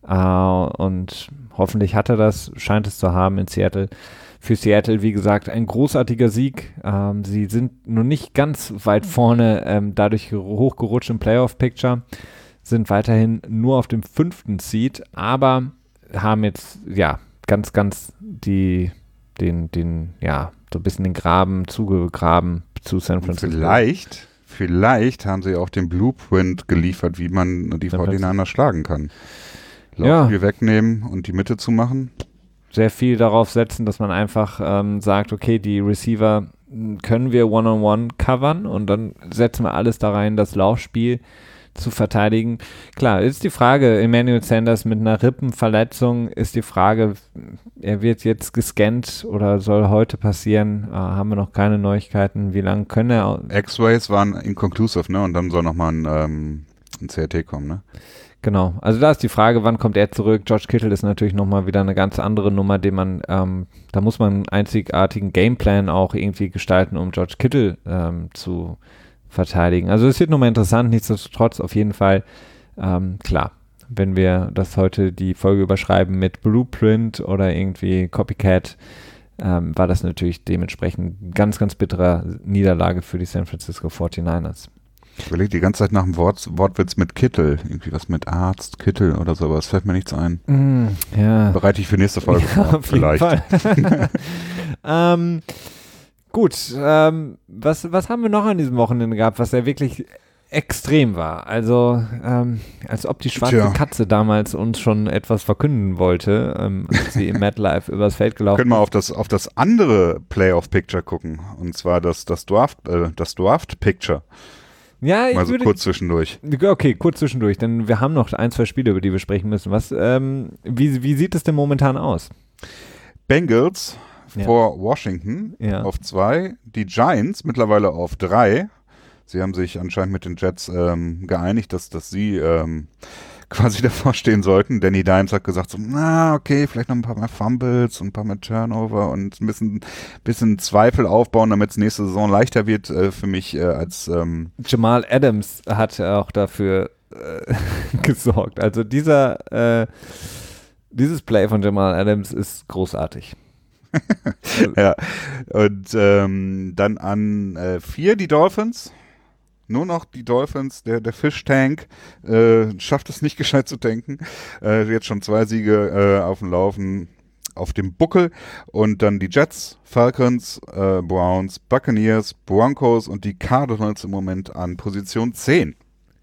Und hoffentlich hat er das, scheint es zu haben in Seattle. Für Seattle, wie gesagt, ein großartiger Sieg. Sie sind nur nicht ganz weit vorne, dadurch hochgerutscht im Playoff-Picture, sind weiterhin nur auf dem 5. Seed, aber haben jetzt, ganz so ein bisschen den Graben zugegraben zu San Francisco. Vielleicht haben sie auch den Blueprint geliefert, wie man die 49ers schlagen kann. Laufspiel wegnehmen und die Mitte zu machen. Sehr viel darauf setzen, dass man einfach sagt, okay, die Receiver können wir One-on-One covern, und dann setzen wir alles da rein, das Laufspiel zu verteidigen. Klar, ist die Frage, Emmanuel Sanders mit einer Rippenverletzung, ist die Frage, er wird jetzt gescannt oder soll heute passieren, haben wir noch keine Neuigkeiten, wie lange können er... X-Rays waren inconclusive, ne, und dann soll nochmal ein CRT kommen, ne? Genau, also da ist die Frage, wann kommt er zurück? George Kittle ist natürlich nochmal wieder eine ganz andere Nummer, da muss man einen einzigartigen Gameplan auch irgendwie gestalten, um George Kittle zu verteidigen. Also es wird nochmal interessant, nichtsdestotrotz auf jeden Fall, klar, wenn wir das heute die Folge überschreiben mit Blueprint oder irgendwie Copycat, war das natürlich dementsprechend ganz, ganz bitterer Niederlage für die San Francisco 49ers. Ich überlege die ganze Zeit nach dem Wortwitz mit Kittel. Irgendwie was mit Arzt, Kittel oder sowas. Fällt mir nichts ein. Ja. Bereite ich für nächste Folge vor, vielleicht. Gut, was haben wir noch an diesem Wochenende gehabt, was ja wirklich extrem war? Also, als ob die schwarze Katze damals uns schon etwas verkünden wollte, als sie im MetLife übers Feld gelaufen ist. Können wir auf das andere Playoff-Picture gucken. Und zwar das Draft-Picture. Ja, ich würde kurz zwischendurch. Okay, kurz zwischendurch, denn wir haben noch 1, 2 Spiele, über die wir sprechen müssen. Wie sieht es denn momentan aus? Bengals vor Washington auf 2, die Giants mittlerweile auf 3. Sie haben sich anscheinend mit den Jets geeinigt, dass sie quasi davor stehen sollten. Danny Dimes hat gesagt, so, okay, vielleicht noch ein paar mehr Fumbles und ein paar mehr Turnover und ein bisschen Zweifel aufbauen, damit es nächste Saison leichter wird für mich als Jamal Adams hat auch dafür gesorgt. Also dieses Play von Jamal Adams ist großartig. Ja, und dann an 4 die Dolphins. Nur noch die Dolphins, der Fish-Tank schafft es nicht gescheit zu tanken. Jetzt schon 2 Siege auf dem Laufen, auf dem Buckel. Und dann die Jets, Falcons, Browns, Buccaneers, Broncos und die Cardinals im Moment an Position 10.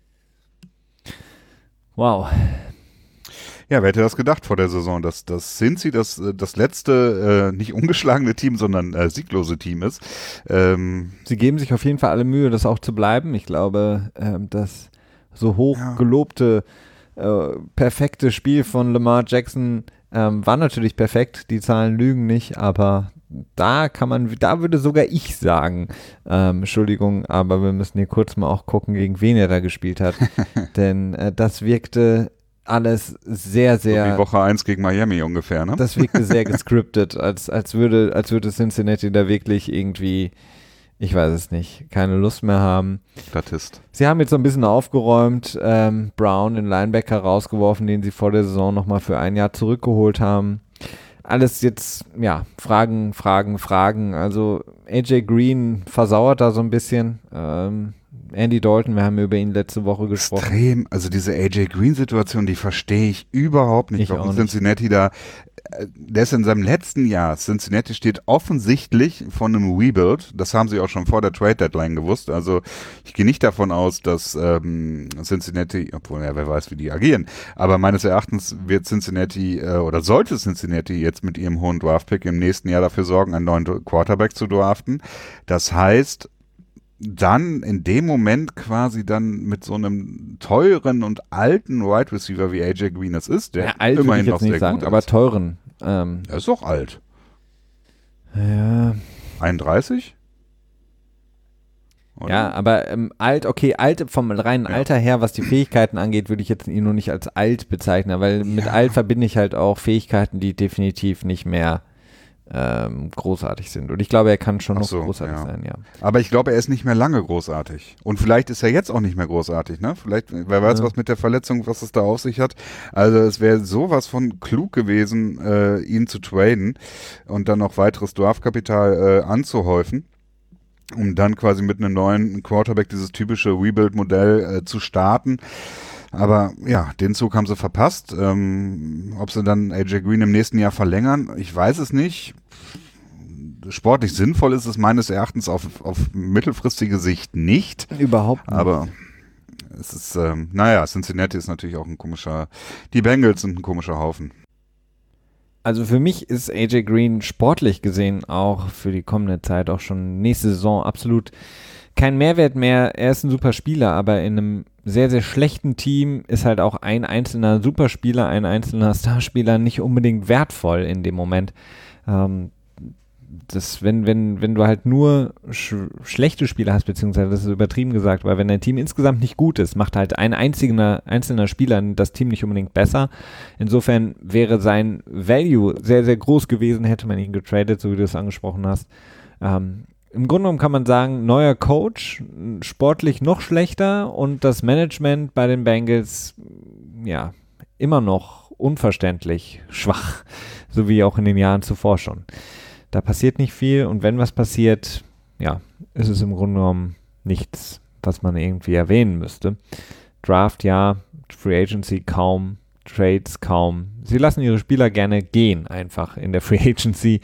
Wow. Ja, wer hätte das gedacht vor der Saison, dass Cincy das letzte nicht ungeschlagene Team, sondern sieglose Team ist. Sie geben sich auf jeden Fall alle Mühe, das auch zu bleiben. Ich glaube, das so hoch gelobte, perfekte Spiel von Lamar Jackson war natürlich perfekt. Die Zahlen lügen nicht, aber da würde sogar ich sagen, Entschuldigung, aber wir müssen hier kurz mal auch gucken, gegen wen er da gespielt hat. Denn das wirkte alles sehr, sehr... So wie Woche 1 gegen Miami ungefähr, ne? Das wirkte sehr gescriptet, als würde Cincinnati da wirklich irgendwie, ich weiß es nicht, keine Lust mehr haben. Statist. Sie haben jetzt so ein bisschen aufgeräumt, Brown, den Linebacker, rausgeworfen, den sie vor der Saison nochmal für ein Jahr zurückgeholt haben. Alles jetzt, Fragen. Also AJ Green versauert da so ein bisschen. Andy Dalton, wir haben über ihn letzte Woche gesprochen. Extrem, also diese AJ Green-Situation, die verstehe ich überhaupt nicht, warum Cincinnati da, der ist in seinem letzten Jahr, Cincinnati steht offensichtlich von einem Rebuild, das haben sie auch schon vor der Trade-Deadline gewusst, also ich gehe nicht davon aus, dass Cincinnati, obwohl, wer weiß, wie die agieren, aber meines Erachtens wird Cincinnati oder sollte Cincinnati jetzt mit ihrem hohen Draft-Pick im nächsten Jahr dafür sorgen, einen neuen Quarterback zu draften. Das heißt, dann in dem Moment quasi dann mit so einem teuren und alten Wide Receiver wie AJ Green es ist, der alt immerhin ich noch sehr sagen, gut ist. Aber teuren. Er ist doch alt. Ja. 31? Oder? Ja, aber alt vom reinen Alter her, was die Fähigkeiten angeht, würde ich jetzt ihn nur nicht als alt bezeichnen, weil mit alt verbinde ich halt auch Fähigkeiten, die definitiv nicht mehr großartig sind. Und ich glaube, er kann schon noch großartig sein, ja. Aber ich glaube, er ist nicht mehr lange großartig. Und vielleicht ist er jetzt auch nicht mehr großartig, ne? Vielleicht, wer weiß, was mit der Verletzung, was es da auf sich hat. Also es wäre sowas von klug gewesen, ihn zu traden und dann noch weiteres Draftkapital anzuhäufen, um dann quasi mit einem neuen Quarterback dieses typische Rebuild-Modell zu starten. Aber ja, den Zug haben sie verpasst. Ob sie dann AJ Green im nächsten Jahr verlängern, ich weiß es nicht. Sportlich sinnvoll ist es meines Erachtens auf mittelfristige Sicht nicht. Überhaupt nicht. Aber es ist, Cincinnati ist natürlich auch die Bengals sind ein komischer Haufen. Also für mich ist AJ Green sportlich gesehen auch für die kommende Zeit auch schon nächste Saison absolut kein Mehrwert mehr. Er ist ein super Spieler, aber in einem sehr, sehr schlechten Team ist halt auch ein einzelner Superspieler, ein einzelner Starspieler nicht unbedingt wertvoll in dem Moment. Wenn du halt nur schlechte Spieler hast, beziehungsweise das ist übertrieben gesagt, weil wenn dein Team insgesamt nicht gut ist, macht halt ein einzelner Spieler das Team nicht unbedingt besser. Insofern wäre sein Value sehr, sehr groß gewesen, hätte man ihn getradet, so wie du es angesprochen hast. Im Grunde genommen kann man sagen, neuer Coach, sportlich noch schlechter und das Management bei den Bengals, ja, immer noch unverständlich schwach, so wie auch in den Jahren zuvor schon. Da passiert nicht viel und wenn was passiert, ja, ist es im Grunde genommen nichts, was man irgendwie erwähnen müsste. Draft ja, Free Agency kaum, Trades kaum. Sie lassen ihre Spieler gerne gehen einfach in der Free Agency.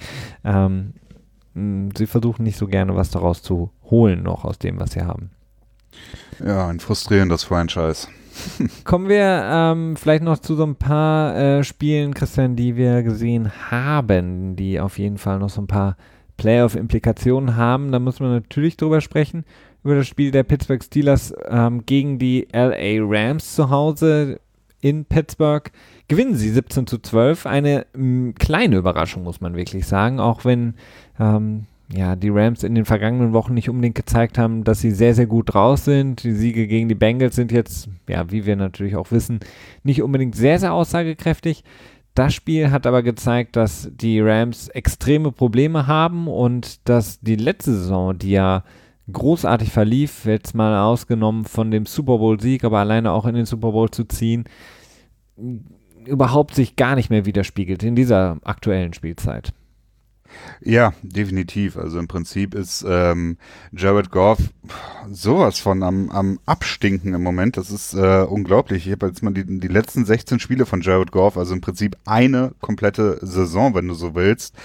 Sie versuchen nicht so gerne was daraus zu holen noch aus dem, was sie haben. Ja, ein frustrierendes Franchise. Kommen wir vielleicht noch zu so ein paar Spielen, Christian, die wir gesehen haben, die auf jeden Fall noch so ein paar Playoff-Implikationen haben. Da muss man natürlich drüber sprechen, über das Spiel der Pittsburgh Steelers gegen die LA Rams zu Hause in Pittsburgh. Gewinnen sie 17-12. Eine kleine Überraschung, muss man wirklich sagen, auch wenn die Rams in den vergangenen Wochen nicht unbedingt gezeigt haben, dass sie sehr, sehr gut raus sind. Die Siege gegen die Bengals sind jetzt, ja, wie wir natürlich auch wissen, nicht unbedingt sehr, sehr aussagekräftig. Das Spiel hat aber gezeigt, dass die Rams extreme Probleme haben und dass die letzte Saison, die ja großartig verlief, jetzt mal ausgenommen von dem Super Bowl-Sieg, aber alleine auch in den Super Bowl zu ziehen, überhaupt sich gar nicht mehr widerspiegelt in dieser aktuellen Spielzeit. Ja, definitiv. Also im Prinzip ist Jared Goff sowas von am Abstinken im Moment. Das ist unglaublich. Ich habe jetzt mal die letzten 16 Spiele von Jared Goff, also im Prinzip eine komplette Saison, wenn du so willst.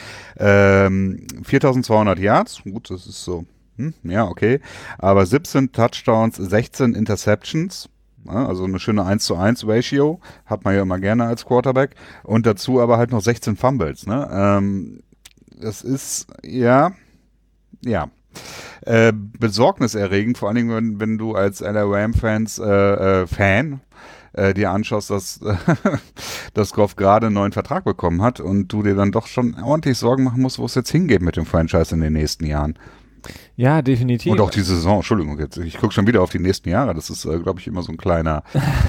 4.200 Yards, gut, das ist so, ja, okay. Aber 17 Touchdowns, 16 Interceptions. Also eine schöne 1:1 Ratio, hat man ja immer gerne als Quarterback. Und dazu aber halt noch 16 Fumbles, ne? Das ist, besorgniserregend, vor allen Dingen, wenn du als LA Ram-Fan dir anschaust, dass Goff gerade einen neuen Vertrag bekommen hat und du dir dann doch schon ordentlich Sorgen machen musst, wo es jetzt hingeht mit dem Franchise in den nächsten Jahren. Ja, definitiv. Und auch die Saison, Entschuldigung, ich gucke schon wieder auf die nächsten Jahre, das ist, glaube ich, immer so ein kleiner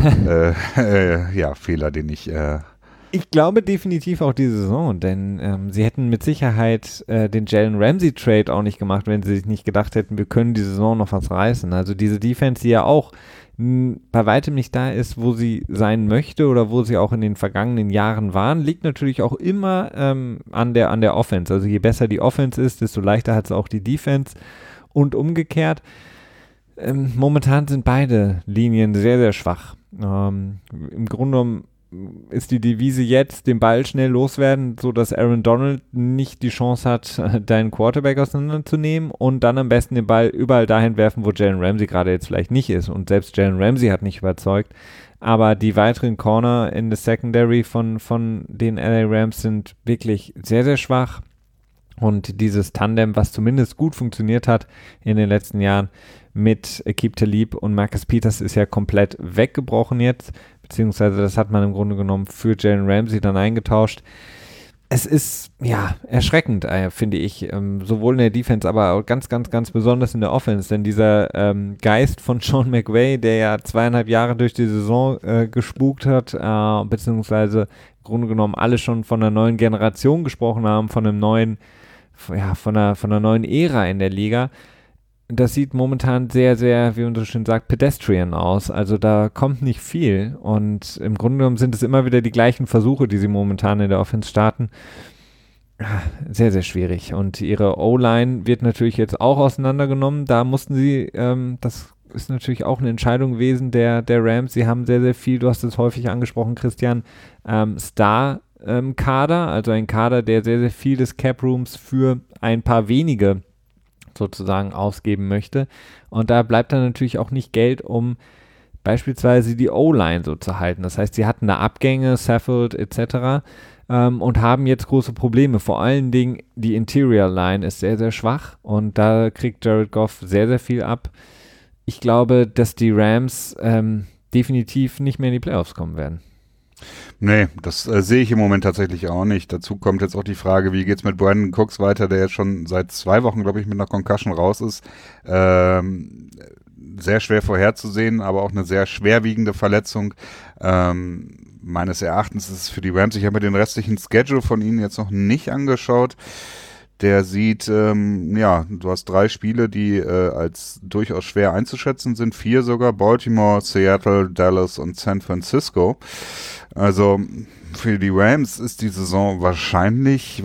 Fehler, den ich... Ich glaube definitiv auch diese Saison, denn sie hätten mit Sicherheit den Jalen Ramsey-Trade auch nicht gemacht, wenn sie sich nicht gedacht hätten, wir können die Saison noch was reißen. Also diese Defense, die ja auch bei weitem nicht da ist, wo sie sein möchte oder wo sie auch in den vergangenen Jahren waren, liegt natürlich auch immer an der Offense. Also je besser die Offense ist, desto leichter hat es auch die Defense und umgekehrt. Momentan sind beide Linien sehr, sehr schwach. Im Grunde genommen ist die Devise jetzt, den Ball schnell loswerden, sodass Aaron Donald nicht die Chance hat, deinen Quarterback auseinanderzunehmen und dann am besten den Ball überall dahin werfen, wo Jalen Ramsey gerade jetzt vielleicht nicht ist. Und selbst Jalen Ramsey hat nicht überzeugt. Aber die weiteren Corner in der Secondary von den LA Rams sind wirklich sehr, sehr schwach. Und dieses Tandem, was zumindest gut funktioniert hat in den letzten Jahren mit Aqib Talib und Marcus Peters, ist ja komplett weggebrochen jetzt. Beziehungsweise das hat man im Grunde genommen für Jalen Ramsey dann eingetauscht. Es ist, ja, erschreckend, finde ich, sowohl in der Defense, aber auch ganz, ganz, ganz besonders in der Offense, denn dieser Geist von Sean McVay, der ja 2,5 Jahre durch die Saison gespukt hat, beziehungsweise im Grunde genommen alle schon von einer neuen Generation gesprochen haben, von einer neuen Ära in der Liga. Das sieht momentan sehr, sehr, wie man so schön sagt, pedestrian aus. Also da kommt nicht viel. Und im Grunde genommen sind es immer wieder die gleichen Versuche, die sie momentan in der Offense starten. Sehr, sehr schwierig. Und ihre O-Line wird natürlich jetzt auch auseinandergenommen. Da mussten sie, das ist natürlich auch eine Entscheidung gewesen der Rams. Sie haben sehr, sehr viel, du hast es häufig angesprochen, Christian, Star-Kader. Also ein Kader, der sehr, sehr viel des Cap-Rooms für ein paar wenige sozusagen ausgeben möchte. Und da bleibt dann natürlich auch nicht Geld, um beispielsweise die O-Line so zu halten. Das heißt, sie hatten da Abgänge, Saffold etc. Und haben jetzt große Probleme. Vor allen Dingen die Interior Line ist sehr, sehr schwach und da kriegt Jared Goff sehr, sehr viel ab. Ich glaube, dass die Rams definitiv nicht mehr in die Playoffs kommen werden. Nee, das sehe ich im Moment tatsächlich auch nicht. Dazu kommt jetzt auch die Frage, wie geht's mit Brandon Cooks weiter, der jetzt schon seit 2 Wochen, glaube ich, mit einer Concussion raus ist. Sehr schwer vorherzusehen, aber auch eine sehr schwerwiegende Verletzung. Meines Erachtens ist es für die Rams, ich habe mir den restlichen Schedule von ihnen jetzt noch nicht angeschaut. Der sieht, du hast 3 Spiele, die als durchaus schwer einzuschätzen sind, 4 sogar, Baltimore, Seattle, Dallas und San Francisco. Also für die Rams ist die Saison wahrscheinlich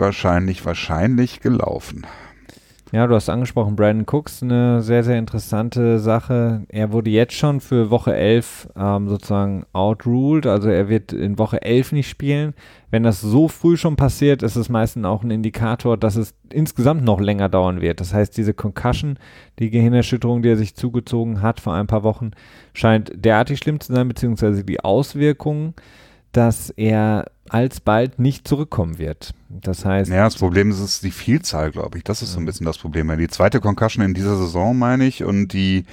gelaufen. Ja, du hast angesprochen, Brandon Cooks, eine sehr, sehr interessante Sache. Er wurde jetzt schon für Woche 11 sozusagen outruled, also er wird in Woche 11 nicht spielen. Wenn das so früh schon passiert, ist es meistens auch ein Indikator, dass es insgesamt noch länger dauern wird. Das heißt, diese Concussion, die Gehirnerschütterung, die er sich zugezogen hat vor ein paar Wochen, scheint derartig schlimm zu sein, beziehungsweise die Auswirkungen, dass er alsbald nicht zurückkommen wird. Das heißt... Ja, das Problem ist die Vielzahl, glaube ich. Das ist so ein bisschen das Problem. Die zweite Concussion in dieser Saison, meine ich, und die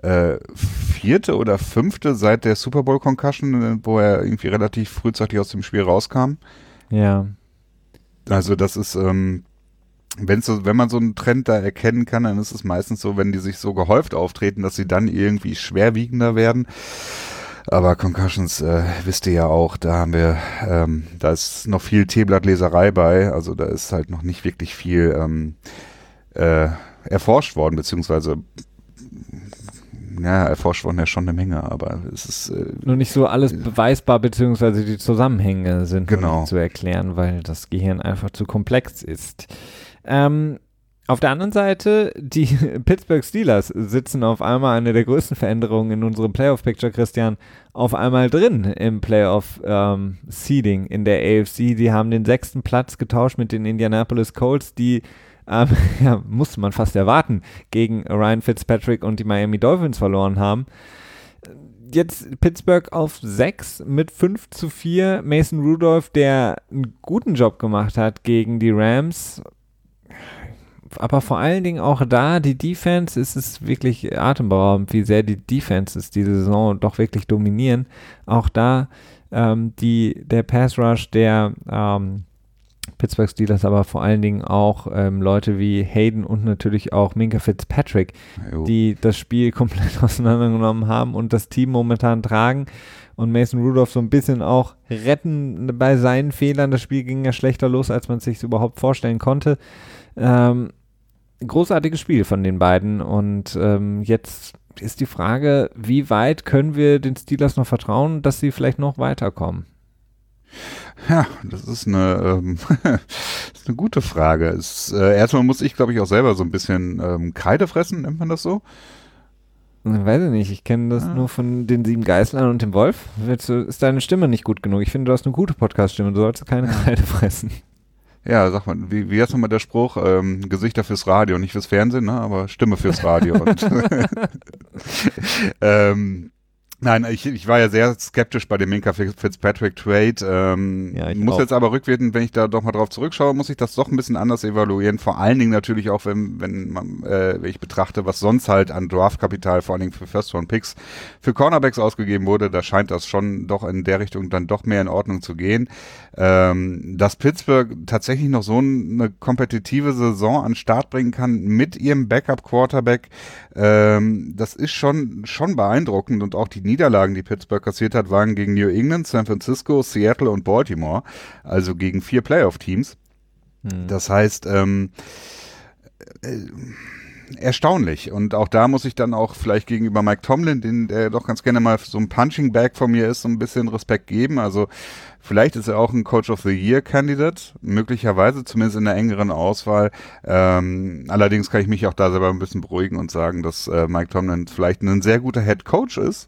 4. oder 5. seit der Super Bowl Concussion, wo er irgendwie relativ frühzeitig aus dem Spiel rauskam. Ja. Also das ist... wenn man so einen Trend da erkennen kann, dann ist es meistens so, wenn die sich so gehäuft auftreten, dass sie dann irgendwie schwerwiegender werden. Aber Concussions, wisst ihr ja auch, da ist noch viel Teeblattleserei bei, also da ist halt noch nicht wirklich viel erforscht worden, beziehungsweise erforscht worden ja schon eine Menge, aber es ist... nur nicht so alles beweisbar, beziehungsweise die Zusammenhänge sind nicht zu erklären, weil das Gehirn einfach zu komplex ist. Auf der anderen Seite, die Pittsburgh Steelers sitzen auf einmal, eine der größten Veränderungen in unserem Playoff-Picture, Christian, auf einmal drin im Playoff-Seeding in der AFC. Die haben den 6. Platz getauscht mit den Indianapolis Colts, die, musste man fast erwarten, gegen Ryan Fitzpatrick und die Miami Dolphins verloren haben. Jetzt Pittsburgh auf 6 mit 5-4. Mason Rudolph, der einen guten Job gemacht hat gegen die Rams. Aber vor allen Dingen auch da, die Defense, ist es wirklich atemberaubend, wie sehr die Defenses diese Saison doch wirklich dominieren. Auch da der Pass Rush der Pittsburgh Steelers, aber vor allen Dingen auch Leute wie Hayden und natürlich auch Minkah Fitzpatrick, die das Spiel komplett auseinandergenommen haben und das Team momentan tragen. Und Mason Rudolph so ein bisschen auch retten bei seinen Fehlern. Das Spiel ging ja schlechter los, als man es sich überhaupt vorstellen konnte. Großartiges Spiel von den beiden und jetzt ist die Frage, wie weit können wir den Steelers noch vertrauen, dass sie vielleicht noch weiterkommen? Ja, das ist eine gute Frage. Erstmal muss ich, glaube ich, auch selber so ein bisschen Kreide fressen, nennt man das so? Weiß ich nicht, ich kenne das nur von den 7 Geißlern und dem Wolf. Ist deine Stimme nicht gut genug? Ich finde, du hast eine gute Podcast-Stimme, du sollst keine Kreide fressen. Ja, sag mal, wie heißt nochmal der Spruch? Gesichter fürs Radio, nicht fürs Fernsehen, ne? Aber Stimme fürs Radio. Und nein, ich war ja sehr skeptisch bei dem Minkah Fitzpatrick Trade. Ich muss jetzt aber rückwirkend, wenn ich da doch mal drauf zurückschaue, muss ich das doch ein bisschen anders evaluieren. Vor allen Dingen natürlich auch, wenn ich betrachte, was sonst halt an Draftkapital, vor allen Dingen für First-Round-Picks, für Cornerbacks ausgegeben wurde. Da scheint das schon doch in der Richtung dann doch mehr in Ordnung zu gehen. Dass Pittsburgh tatsächlich noch so eine kompetitive Saison an den Start bringen kann mit ihrem Backup-Quarterback, das ist schon beeindruckend. Und auch die Niederlagen, die Pittsburgh kassiert hat, waren gegen New England, San Francisco, Seattle und Baltimore, also gegen 4 Playoff-Teams. Das heißt, erstaunlich. Und auch da muss ich dann auch vielleicht gegenüber Mike Tomlin, der doch ganz gerne mal so ein Punching Bag von mir ist, so ein bisschen Respekt geben. Also vielleicht ist er auch ein Coach of the Year Candidate, möglicherweise, zumindest in der engeren Auswahl. Allerdings kann ich mich auch da selber ein bisschen beruhigen und sagen, dass Mike Tomlin vielleicht ein sehr guter Head Coach ist.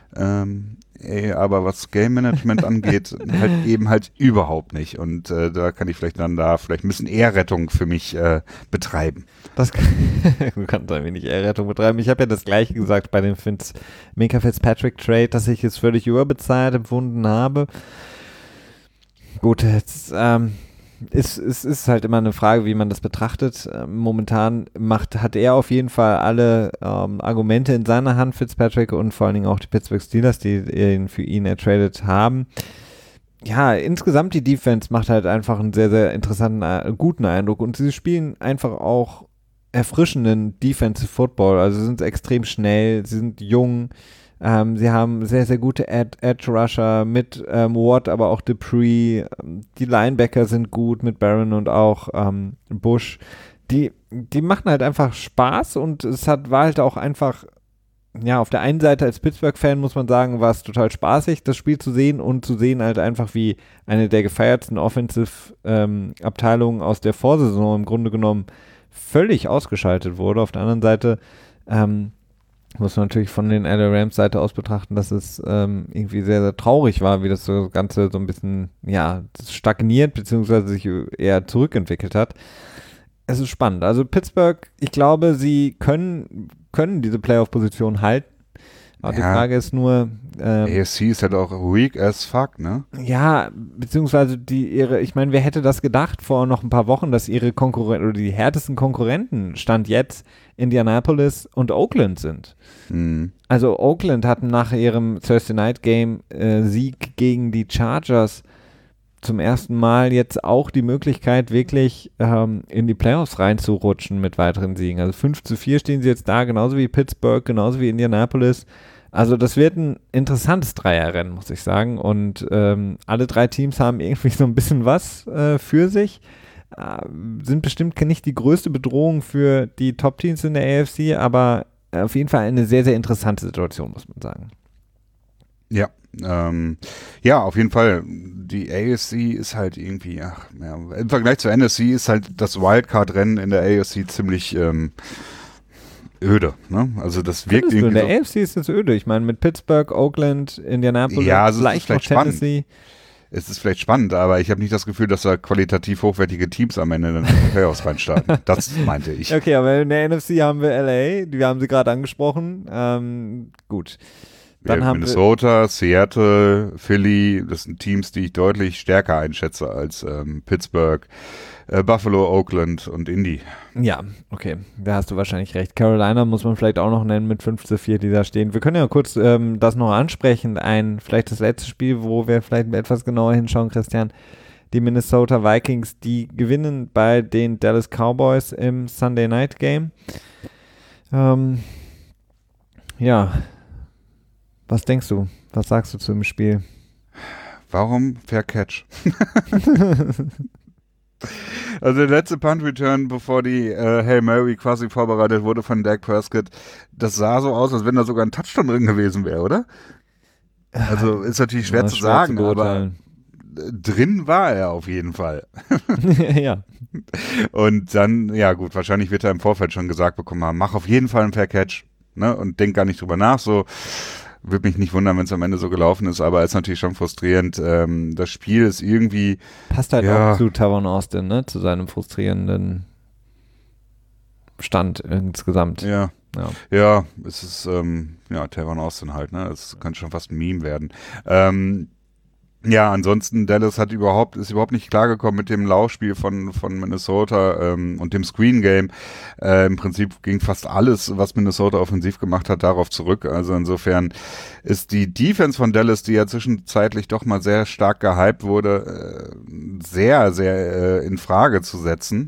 Aber was Game Management angeht, halt überhaupt nicht. Und da kann ich vielleicht ein bisschen Ehrrettung für mich betreiben. Du kannst ein wenig Ehrrettung betreiben. Ich habe ja das Gleiche gesagt bei dem Minkah Fitzpatrick Trade, dass ich es völlig überbezahlt empfunden habe. Gut, jetzt es ist halt immer eine Frage, wie man das betrachtet. Momentan hat er auf jeden Fall alle Argumente in seiner Hand, Fitzpatrick, und vor allen Dingen auch die Pittsburgh Steelers, die für ihn ertradet haben. Ja, insgesamt die Defense macht halt einfach einen sehr, sehr interessanten, guten Eindruck und sie spielen einfach auch erfrischenden Defensive Football. Also sie sind extrem schnell, sie sind jung, Sie haben sehr, sehr gute Edge-Rusher mit Watt, aber auch Dupree. Die Linebacker sind gut mit Barron und auch Bush. Die machen halt einfach Spaß und war halt auch einfach, ja, auf der einen Seite als Pittsburgh-Fan muss man sagen, war es total spaßig, das Spiel zu sehen und zu sehen halt einfach, wie eine der gefeiertsten Offensive-Abteilungen aus der Vorsaison im Grunde genommen völlig ausgeschaltet wurde. Auf der anderen Seite muss man natürlich von den LA Rams Seite aus betrachten, dass es irgendwie sehr, sehr traurig war, wie das Ganze so ein bisschen, ja, stagniert, beziehungsweise sich eher zurückentwickelt hat. Es ist spannend. Also Pittsburgh, ich glaube, sie können diese Playoff-Position halten. Aber die Frage ist nur AFC ist halt auch weak as fuck, ne? Ja, beziehungsweise ich meine, wer hätte das gedacht vor noch ein paar Wochen, dass ihre Konkurrenten oder die härtesten Konkurrenten Stand jetzt Indianapolis und Oakland sind. Also Oakland hatten nach ihrem Thursday Night Game Sieg gegen die Chargers zum ersten Mal jetzt auch die Möglichkeit, wirklich in die Playoffs reinzurutschen mit weiteren Siegen. Also 5-4 stehen sie jetzt da, genauso wie Pittsburgh, genauso wie Indianapolis. Also das wird ein interessantes Dreierrennen, muss ich sagen. Und alle drei Teams haben irgendwie so ein bisschen was für sich. Sind bestimmt nicht die größte Bedrohung für die Top-Teams in der AFC, aber auf jeden Fall eine sehr, sehr interessante Situation, muss man sagen. Ja, auf jeden Fall. Die AFC ist halt irgendwie, im Vergleich zur NFC ist halt das Wildcard-Rennen in der AFC ziemlich öde. Ne? Also das wirkt irgendwie in der AFC ist es öde. Ich meine, mit Pittsburgh, Oakland, Indianapolis, also vielleicht noch Tennessee. Es ist vielleicht spannend, aber ich habe nicht das Gefühl, dass da qualitativ hochwertige Teams am Ende in den Playoffs reinstarten. Das meinte ich. Okay, aber in der NFC haben wir LA, wir haben sie gerade angesprochen. Gut. Dann haben Minnesota, Seattle, Philly, das sind Teams, die ich deutlich stärker einschätze als Pittsburgh, Buffalo, Oakland und Indy. Ja, okay, da hast du wahrscheinlich recht. Carolina muss man vielleicht auch noch nennen mit 5-4, die da stehen. Wir können ja kurz das noch ansprechen, vielleicht das letzte Spiel, wo wir vielleicht etwas genauer hinschauen, Christian. Die Minnesota Vikings, die gewinnen bei den Dallas Cowboys im Sunday Night Game. Was denkst du? Was sagst du zu dem Spiel? Warum Fair Catch? Also der letzte Punt-Return, bevor die Hail Mary quasi vorbereitet wurde von Dak Prescott, das sah so aus, als wenn da sogar ein Touchdown drin gewesen wäre, oder? Also ist natürlich schwer zu sagen, aber drin war er auf jeden Fall. Ja. Und dann, ja gut, wahrscheinlich wird er im Vorfeld schon gesagt bekommen haben, mach auf jeden Fall einen Fair Catch, ne? Und denk gar nicht drüber nach, so. Würde mich nicht wundern, wenn es am Ende so gelaufen ist, aber ist natürlich schon frustrierend. Das Spiel ist irgendwie... Passt halt auch zu Tavon Austin, ne? Zu seinem frustrierenden Stand insgesamt. Ja, es ist Tavon Austin halt, ne? Das könnte schon fast ein Meme werden. Ansonsten Dallas ist überhaupt nicht klargekommen mit dem Laufspiel von Minnesota und dem Screen Game. Im Prinzip ging fast alles, was Minnesota offensiv gemacht hat, darauf zurück. Also insofern ist die Defense von Dallas, die ja zwischenzeitlich doch mal sehr stark gehypt wurde, sehr, sehr in Frage zu stellen.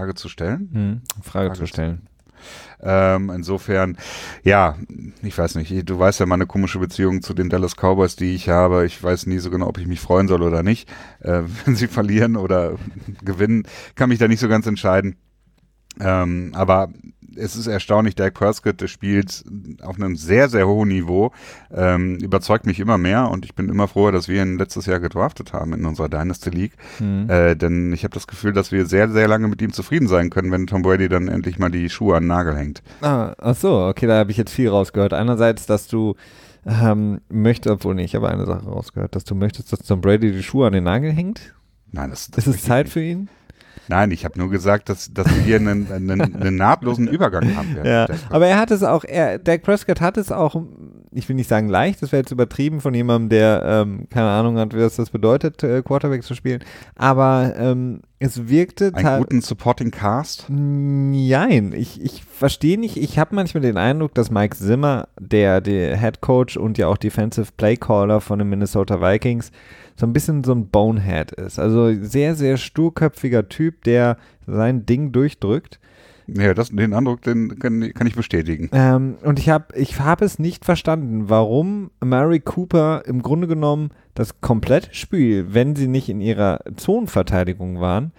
Insofern, ich weiß nicht, du weißt ja meine komische Beziehung zu den Dallas Cowboys, die ich habe. Ich weiß nie so genau, ob ich mich freuen soll oder nicht. Wenn sie verlieren oder gewinnen, kann mich da nicht so ganz entscheiden. Aber es ist erstaunlich, Dak Prescott, der spielt auf einem sehr, sehr hohen Niveau, überzeugt mich immer mehr und ich bin immer froh, dass wir ihn letztes Jahr gedraftet haben in unserer Dynasty League, denn ich habe das Gefühl, dass wir sehr, sehr lange mit ihm zufrieden sein können, wenn Tom Brady dann endlich mal die Schuhe an den Nagel hängt. Ach so, okay, da habe ich jetzt viel rausgehört. Einerseits, dass du ich habe eine Sache rausgehört, dass du möchtest, dass Tom Brady die Schuhe an den Nagel hängt? Nein, das ist es Zeit für ihn? Nein, ich habe nur gesagt, dass wir einen nahtlosen Übergang haben werden. Ja, aber Dak Prescott hat es auch, ich will nicht sagen leicht, das wäre jetzt übertrieben von jemandem, der keine Ahnung hat, was das bedeutet, Quarterback zu spielen, aber es wirkte... Einen guten Supporting Cast? Nein, ich verstehe nicht, ich habe manchmal den Eindruck, dass Mike Zimmer, der Head Coach und ja auch Defensive Play Caller von den Minnesota Vikings, so ein bisschen so ein Bonehead ist. Also sehr, sehr sturköpfiger Typ, der sein Ding durchdrückt. Ja, den Eindruck, den kann ich bestätigen. Und ich hab es nicht verstanden, warum Amari Cooper im Grunde genommen das komplette Spiel, wenn sie nicht in ihrer Zonenverteidigung waren,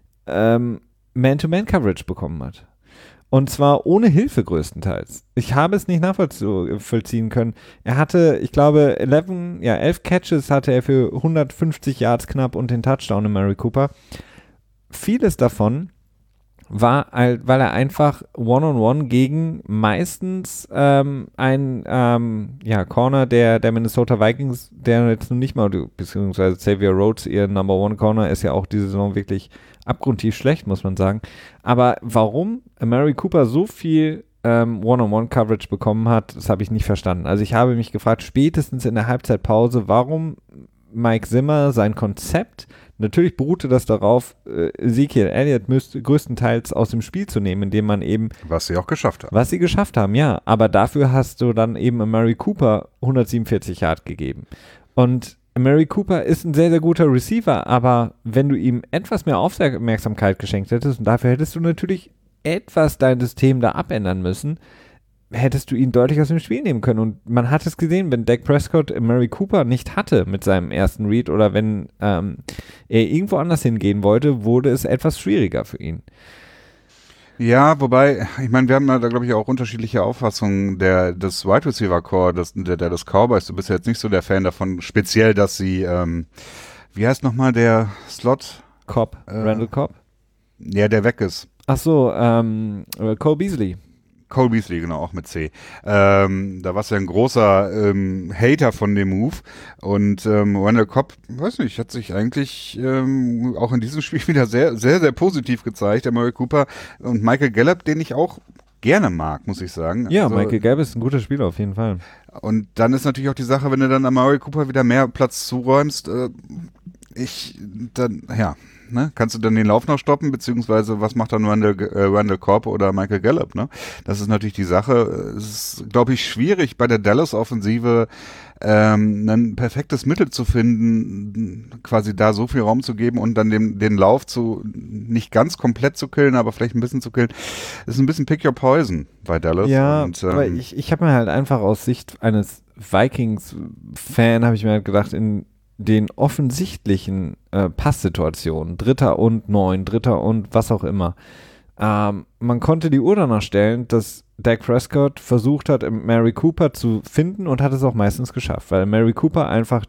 Man-to-Man-Coverage bekommen hat. Und zwar ohne Hilfe größtenteils. Ich habe es nicht nachvollziehen können. Er hatte, ich glaube, 11 Catches hatte er für 150 Yards knapp und den Touchdown in Amari Cooper. Vieles davon war, weil er einfach One-on-One gegen meistens ein Corner der Minnesota Vikings, der jetzt nun nicht mal, beziehungsweise Xavier Rhodes, ihr Number One Corner, ist ja auch diese Saison wirklich abgrundtief schlecht, muss man sagen. Aber warum Amari Cooper so viel One-on-One-Coverage bekommen hat, das habe ich nicht verstanden. Also ich habe mich gefragt, spätestens in der Halbzeitpause, warum Mike Zimmer sein Konzept, natürlich beruhte das darauf, Ezekiel Elliott größtenteils aus dem Spiel zu nehmen, indem man eben... Was sie auch geschafft haben. Was sie geschafft haben, ja. Aber dafür hast du dann eben Amari Cooper 147 Yard gegeben. Und Amari Cooper ist ein sehr, sehr guter Receiver, aber wenn du ihm etwas mehr Aufmerksamkeit geschenkt hättest, und dafür hättest du natürlich etwas dein System da abändern müssen, hättest du ihn deutlich aus dem Spiel nehmen können. Und man hat es gesehen, wenn Dak Prescott Amari Cooper nicht hatte mit seinem ersten Read oder wenn er irgendwo anders hingehen wollte, wurde es etwas schwieriger für ihn. Ja, wobei, ich meine, wir haben da, glaube ich, auch unterschiedliche Auffassungen des Wide Receiver Core, des Cowboys. Du bist ja jetzt nicht so der Fan davon, speziell, dass sie, wie heißt nochmal der Slot? Cobb, Randall Cobb? Ja, der weg ist. Ach so, Cole Beasley. Cole Beasley, genau, auch mit C. Da warst du ja ein großer Hater von dem Move. Und Randall Cobb, weiß nicht, hat sich eigentlich auch in diesem Spiel wieder sehr, sehr, sehr positiv gezeigt. Der Amari Cooper und Michael Gallup, den ich auch gerne mag, muss ich sagen. Ja, also, Michael Gallup ist ein guter Spieler auf jeden Fall. Und dann ist natürlich auch die Sache, wenn du dann Amari Cooper wieder mehr Platz zuräumst, ne? Kannst du dann den Lauf noch stoppen, beziehungsweise was macht dann Randall Cobb oder Michael Gallup, ne? Das ist natürlich die Sache. Es ist, glaube ich, schwierig bei der Dallas-Offensive ein perfektes Mittel zu finden, quasi da so viel Raum zu geben und dann den Lauf nicht ganz komplett zu killen, aber vielleicht ein bisschen zu killen. Das ist ein bisschen Pick Your Poison bei Dallas. Ja, aber ich habe mir halt einfach aus Sicht eines Vikings-Fan, habe ich mir halt gedacht, in den offensichtlichen Passsituationen, 3. und 9, 3. und was auch immer, man konnte die Uhr danach stellen, dass Dak Prescott versucht hat, Amari Cooper zu finden und hat es auch meistens geschafft, weil Amari Cooper einfach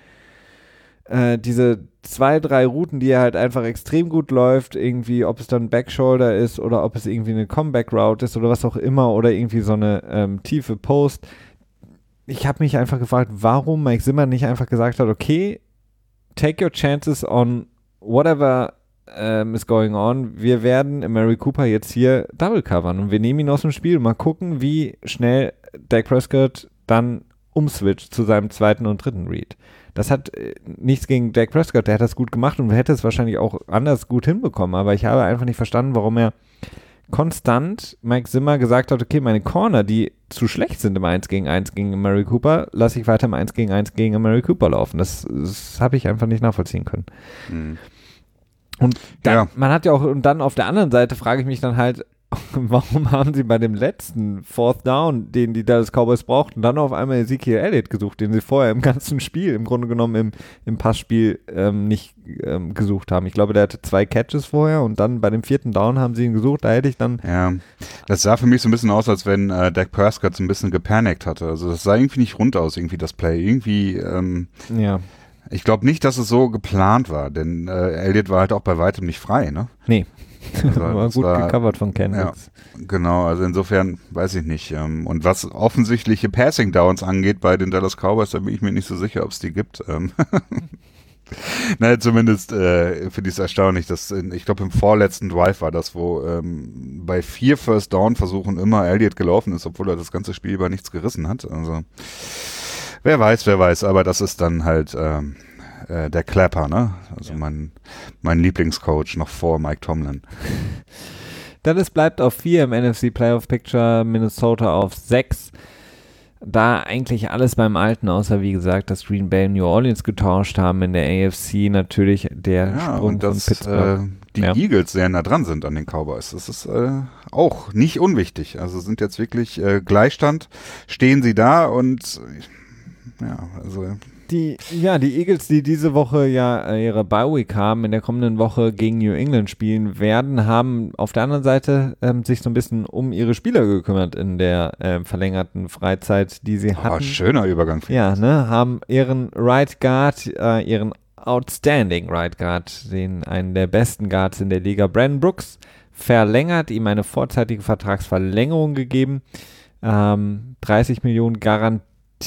diese 2, 3 Routen, die er halt einfach extrem gut läuft, irgendwie, ob es dann Backshoulder ist oder ob es irgendwie eine Comeback-Route ist oder was auch immer oder irgendwie so eine tiefe Post. Ich habe mich einfach gefragt, warum Mike Zimmer nicht einfach gesagt hat, okay, take your chances on whatever is going on. Wir werden Amari Cooper jetzt hier double covern und wir nehmen ihn aus dem Spiel und mal gucken, wie schnell Dak Prescott dann umswitcht zu seinem 2. und 3. Read. Das hat nichts gegen Dak Prescott, der hat das gut gemacht und hätte es wahrscheinlich auch anders gut hinbekommen, aber ich habe einfach nicht verstanden, warum er konstant Mike Zimmer gesagt hat, okay, meine Corner, die zu schlecht sind im 1 gegen 1 gegen Amari Cooper, lasse ich weiter im 1 gegen 1 gegen Amari Cooper laufen. Das habe ich einfach nicht nachvollziehen können. Mhm. Und dann, man hat ja auch, und dann auf der anderen Seite frage ich mich dann halt, warum haben sie bei dem letzten 4th Down, den die Dallas Cowboys brauchten, dann auf einmal Ezekiel Elliott gesucht, den sie vorher im ganzen Spiel, im Grunde genommen im Passspiel nicht gesucht haben. Ich glaube, der hatte 2 Catches vorher und dann bei dem 4. Down haben sie ihn gesucht, da hätte ich dann... Ja, das sah für mich so ein bisschen aus, als wenn Dak Prescott so ein bisschen gepanikt hatte. Also das sah irgendwie nicht rund aus, irgendwie das Play. Irgendwie, ja. Ich glaube nicht, dass es so geplant war, denn Elliott war halt auch bei weitem nicht frei, ne? Nee. Also, war gut gecovert von Kendricks. Ja, genau, also insofern weiß ich nicht. Und was offensichtliche Passing Downs angeht bei den Dallas Cowboys, da bin ich mir nicht so sicher, ob es die gibt. Naja, zumindest finde ich es erstaunlich, dass ich glaube im vorletzten Drive war das, wo bei 4 First Down Versuchen immer Elliott gelaufen ist, obwohl er das ganze Spiel über nichts gerissen hat. Also wer weiß, aber das ist dann halt der Clapper, ne? Also ja. mein Lieblingscoach noch vor Mike Tomlin. Dallas bleibt auf 4 im NFC Playoff Picture, Minnesota auf 6. da eigentlich alles beim Alten, außer wie gesagt, dass Green Bay und New Orleans getauscht haben in der AFC, natürlich der Sprung und dass, von Pittsburgh. die Eagles sehr nah dran sind an den Cowboys. Das ist auch nicht unwichtig. Also sind jetzt wirklich Gleichstand, stehen sie da und also Die Eagles, die diese Woche ja ihre Bye-Week haben, in der kommenden Woche gegen New England spielen werden, haben auf der anderen Seite sich so ein bisschen um ihre Spieler gekümmert in der verlängerten Freizeit, die sie hatten. Schöner Übergang. Ja, haben ihren Right Guard, ihren Outstanding Right Guard, einen der besten Guards in der Liga, Brandon Brooks, verlängert, ihm eine vorzeitige Vertragsverlängerung gegeben, 30 Millionen garantiert.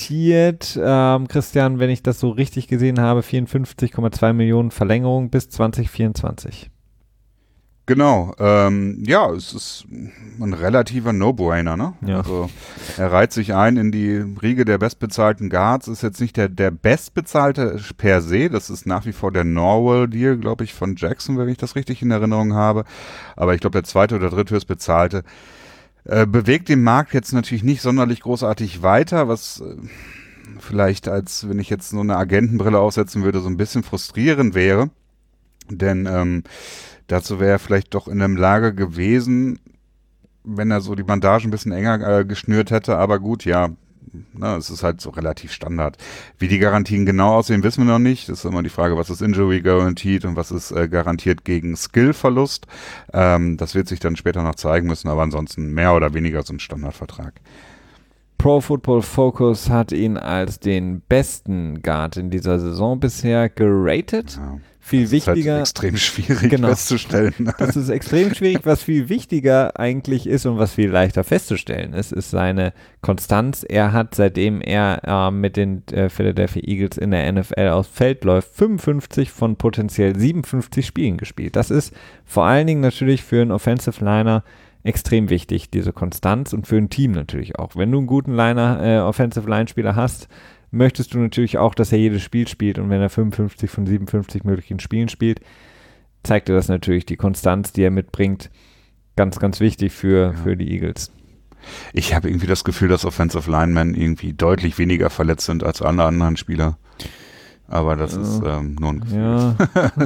Christian, wenn ich das so richtig gesehen habe, 54,2 Millionen Verlängerung bis 2024. Genau, es ist ein relativer No-Brainer, ne? Ja. Also er reiht sich ein in die Riege der bestbezahlten Guards, ist jetzt nicht der bestbezahlte per se, das ist nach wie vor der Norwell-Deal, glaube ich, von Jackson, wenn ich das richtig in Erinnerung habe, aber ich glaube der zweite oder dritthöchst bezahlte. Bewegt den Markt jetzt natürlich nicht sonderlich großartig weiter, was vielleicht, als wenn ich jetzt so eine Agentenbrille aufsetzen würde, so ein bisschen frustrierend wäre. Denn dazu wäre er vielleicht doch in der Lage gewesen, wenn er so die Bandagen ein bisschen enger geschnürt hätte. Aber gut, ja, es ist halt so relativ Standard. Wie die Garantien genau aussehen, wissen wir noch nicht. Das ist immer die Frage, was ist Injury Guaranteed und was ist garantiert gegen Skillverlust. Das wird sich dann später noch zeigen müssen, aber ansonsten mehr oder weniger so ein Standardvertrag. Pro Football Focus hat ihn als den besten Guard in dieser Saison bisher geratet. Ja, viel wichtiger. Ist halt extrem schwierig festzustellen. Das ist extrem schwierig. Was viel wichtiger eigentlich ist und was viel leichter festzustellen ist seine Konstanz. Er hat, seitdem er mit den Philadelphia Eagles in der NFL aufs Feld läuft, 55 von potenziell 57 Spielen gespielt. Das ist vor allen Dingen natürlich für einen Offensive Liner extrem wichtig, diese Konstanz, und für ein Team natürlich auch. Wenn du einen guten Offensive Line Spieler hast, möchtest du natürlich auch, dass er jedes Spiel spielt, und wenn er 55 von 57 möglichen Spielen spielt, zeigt er das natürlich, die Konstanz, die er mitbringt, ganz, ganz wichtig für die Eagles. Ich habe irgendwie das Gefühl, dass Offensive Linemen irgendwie deutlich weniger verletzt sind als alle anderen Spieler. Aber das ist nur ein Gefühl.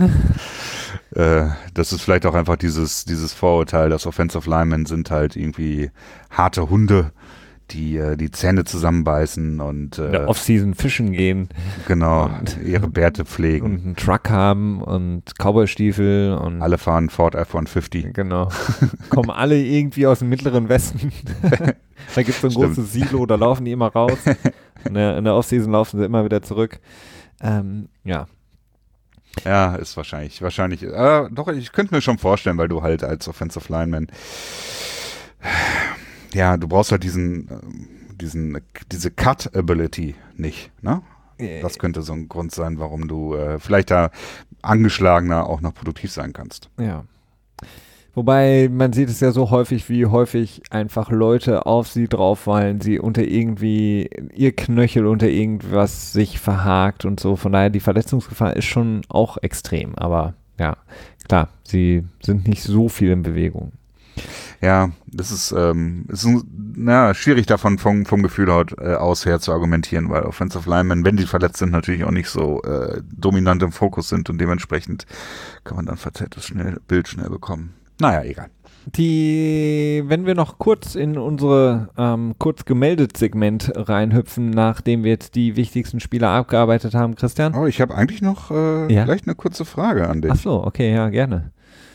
Ja. Das ist vielleicht auch einfach dieses Vorurteil, dass Offensive Linemen sind halt irgendwie harte Hunde, die Zähne zusammenbeißen und in der Offseason fischen gehen. Genau, und ihre Bärte pflegen. Und einen Truck haben und Cowboystiefel. Und alle fahren Ford F-150. Genau. Kommen alle irgendwie aus dem Mittleren Westen. Da gibt es so ein großes Silo, da laufen die immer raus. In der Offseason laufen sie immer wieder zurück. Ja, ist wahrscheinlich. Doch, ich könnte mir schon vorstellen, weil du halt als Offensive Lineman, ja, du brauchst halt diese Cut-Ability nicht, ne? Das könnte so ein Grund sein, warum du vielleicht da angeschlagener auch noch produktiv sein kannst. Ja. Wobei, man sieht es ja so häufig, wie häufig einfach Leute auf sie drauffallen, sie unter irgendwie, ihr Knöchel unter irgendwas sich verhakt und so. Von daher, die Verletzungsgefahr ist schon auch extrem. Aber ja, klar, sie sind nicht so viel in Bewegung. Ja, das ist schwierig davon vom Gefühl aus her zu argumentieren, weil Offensive Linemen, wenn die verletzt sind, natürlich auch nicht so dominant im Fokus sind, und dementsprechend kann man dann verzerrtes Bild schnell bekommen. Naja, egal. Wenn wir noch kurz in unsere kurz gemeldet Segment reinhüpfen, nachdem wir jetzt die wichtigsten Spieler abgearbeitet haben, Christian? Oh, ich habe eigentlich noch vielleicht eine kurze Frage an dich. Ach so, okay, ja, gerne.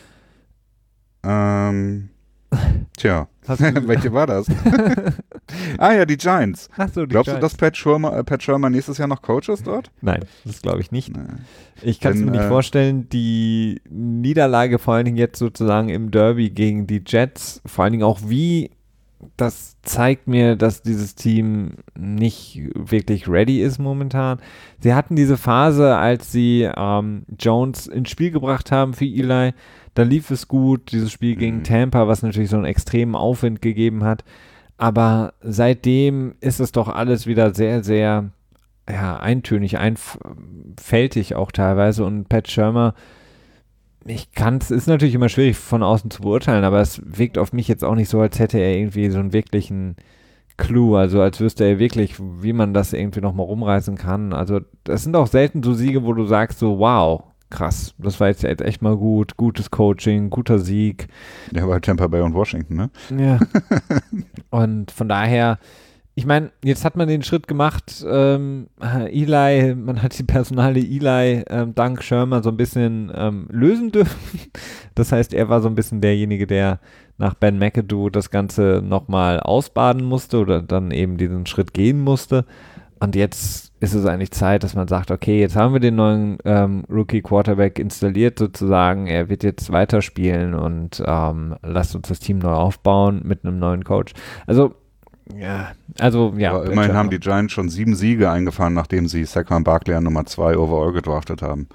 Tja, welche war das? Die Giants. Ach so, Glaubst du, dass Pat Shurmur nächstes Jahr noch Coach ist dort? Nein, das glaube ich nicht. Nee. Ich kann es mir nicht vorstellen. Die Niederlage vor allen Dingen jetzt sozusagen im Derby gegen die Jets, vor allen Dingen auch das zeigt mir, dass dieses Team nicht wirklich ready ist momentan. Sie hatten diese Phase, als sie Jones ins Spiel gebracht haben für Eli. Da lief es gut, dieses Spiel gegen Tampa, was natürlich so einen extremen Aufwind gegeben hat. Aber seitdem ist es doch alles wieder sehr, sehr eintönig, einfältig auch teilweise. Und Pat Shurmur, ist natürlich immer schwierig von außen zu beurteilen, aber es wirkt auf mich jetzt auch nicht so, als hätte er irgendwie so einen wirklichen Clou, also als wüsste er wirklich, wie man das irgendwie nochmal rumreißen kann. Also das sind auch selten so Siege, wo du sagst so, wow, krass, das war jetzt echt mal gut, gutes Coaching, guter Sieg. Ja, bei Tampa Bay und Washington, ne? Ja. Und von daher, ich meine, jetzt hat man den Schritt gemacht, Eli, man hat die Personale Eli dank Sherman so ein bisschen lösen dürfen. Das heißt, er war so ein bisschen derjenige, der nach Ben McAdoo das Ganze nochmal ausbaden musste oder dann eben diesen Schritt gehen musste. Und jetzt ist es eigentlich Zeit, dass man sagt, okay, jetzt haben wir den neuen Rookie-Quarterback installiert sozusagen, er wird jetzt weiterspielen und lasst uns das Team neu aufbauen mit einem neuen Coach. Also, ja. Aber immerhin haben die Giants schon 7 Siege eingefahren, nachdem sie Saquon Barkley an Nummer 2 overall gedraftet haben.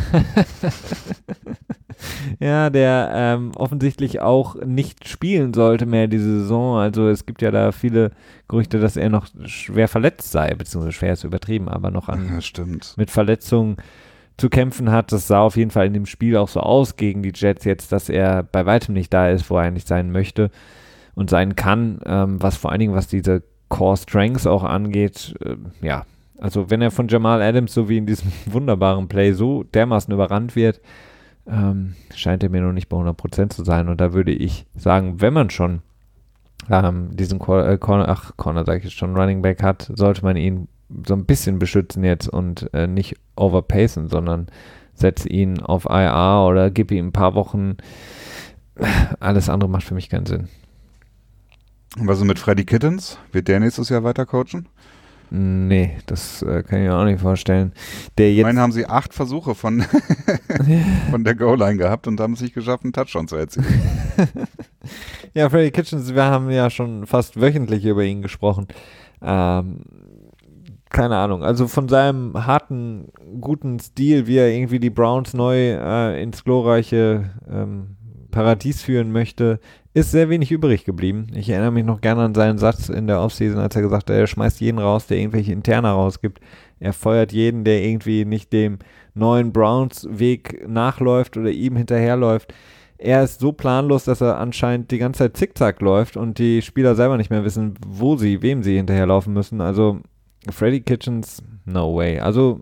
Ja, der offensichtlich auch nicht spielen sollte mehr diese Saison. Also es gibt ja da viele Gerüchte, dass er noch schwer verletzt sei, beziehungsweise schwer ist übertrieben, aber noch mit Verletzungen zu kämpfen hat. Das sah auf jeden Fall in dem Spiel auch so aus gegen die Jets jetzt, dass er bei weitem nicht da ist, wo er eigentlich sein möchte und sein kann, was vor allen Dingen, was diese Core Strengths auch angeht, ja. Also wenn er von Jamal Adams, so wie in diesem wunderbaren Play, so dermaßen überrannt wird, scheint er mir noch nicht bei 100% zu sein. Und da würde ich sagen, wenn man schon diesen Corner sage ich jetzt schon, Running Back hat, sollte man ihn so ein bisschen beschützen jetzt und nicht overpacen, sondern setze ihn auf IR oder gib ihm ein paar Wochen. Alles andere macht für mich keinen Sinn. Und was ist mit Freddie Kitchens? Wird der nächstes Jahr weiter coachen? Nee, das kann ich mir auch nicht vorstellen. Ich meine, haben sie 8 Versuche von der Goal-Line gehabt und haben es nicht geschafft, einen Touchdown zu erzielen. Ja, Freddie Kitchens, wir haben ja schon fast wöchentlich über ihn gesprochen. Keine Ahnung, also von seinem harten, guten Stil, wie er irgendwie die Browns neu ins glorreiche Paradies führen möchte, ist sehr wenig übrig geblieben. Ich erinnere mich noch gerne an seinen Satz in der Offseason, als er gesagt hat, er schmeißt jeden raus, der irgendwelche Interna rausgibt. Er feuert jeden, der irgendwie nicht dem neuen Browns-Weg nachläuft oder ihm hinterherläuft. Er ist so planlos, dass er anscheinend die ganze Zeit zickzack läuft und die Spieler selber nicht mehr wissen, wem sie hinterherlaufen müssen. Also Freddie Kitchens, no way. Also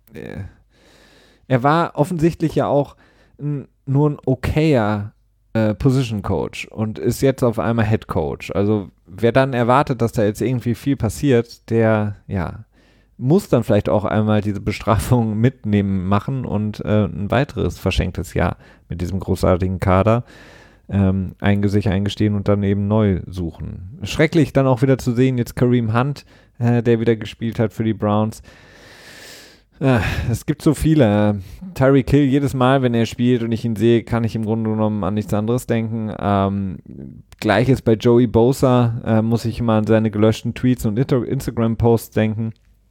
er war offensichtlich ja auch nur ein okayer Position Coach und ist jetzt auf einmal Head Coach. Also wer dann erwartet, dass da jetzt irgendwie viel passiert, der muss dann vielleicht auch einmal diese Bestrafung machen und ein weiteres verschenktes Jahr mit diesem großartigen Kader sich eingestehen und dann eben neu suchen. Schrecklich dann auch wieder zu sehen, jetzt Kareem Hunt, der wieder gespielt hat für die Browns. Es gibt so viele. Tyreek Hill, jedes Mal, wenn er spielt und ich ihn sehe, kann ich im Grunde genommen an nichts anderes denken. Gleiches bei Joey Bosa, muss ich immer an seine gelöschten Tweets und Instagram-Posts denken.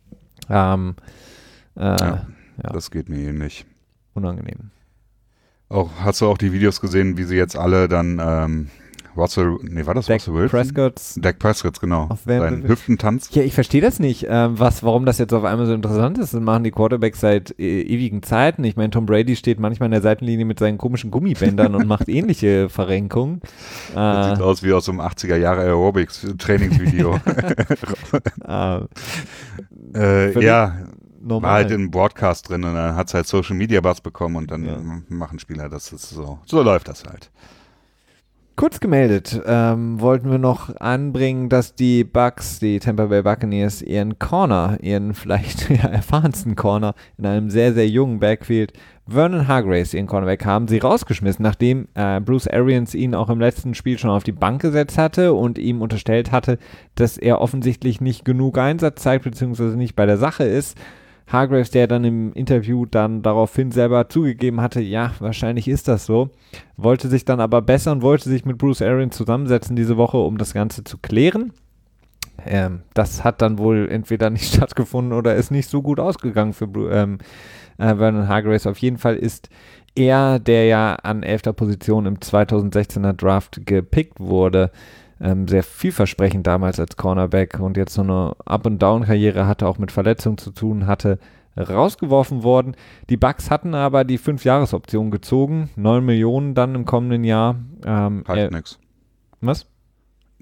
Das geht mir ähnlich. Unangenehm. Hast du auch die Videos gesehen, wie sie jetzt alle dann Russell Wilson? Dak Prescott, genau. Sein Hüftentanz. Ja, ich verstehe das nicht, warum das jetzt auf einmal so interessant ist. Das machen die Quarterbacks seit ewigen Zeiten. Ich meine, Tom Brady steht manchmal an der Seitenlinie mit seinen komischen Gummibändern und macht ähnliche Verrenkungen. Das sieht aus wie aus so einem 80er-Jahre Aerobics-Trainingsvideo. Normal. War halt im Broadcast drin und dann hat es halt Social-Media-Buzz bekommen und dann machen Spieler das. So läuft das halt. Kurz gemeldet, wollten wir noch anbringen, dass die Tampa Bay Buccaneers, ihren vielleicht erfahrensten Corner in einem sehr, sehr jungen Backfield, Vernon Hargreaves, ihren Cornerback, haben sie rausgeschmissen, nachdem Bruce Arians ihn auch im letzten Spiel schon auf die Bank gesetzt hatte und ihm unterstellt hatte, dass er offensichtlich nicht genug Einsatz zeigt, beziehungsweise nicht bei der Sache ist. Hargreaves, der dann im Interview dann daraufhin selber zugegeben hatte, ja, wahrscheinlich ist das so, wollte sich dann aber bessern, wollte sich mit Bruce Arians zusammensetzen diese Woche, um das Ganze zu klären. Das hat dann wohl entweder nicht stattgefunden oder ist nicht so gut ausgegangen für Vernon Hargreaves. Auf jeden Fall ist er, der ja an 11. Position im 2016er Draft gepickt wurde, sehr vielversprechend damals als Cornerback und jetzt so eine Up-and-Down-Karriere hatte, auch mit Verletzungen zu tun hatte, rausgeworfen worden. Die Bucks hatten aber die 5-Jahres-Option gezogen, 9 Millionen dann im kommenden Jahr. Heißt nix. Was?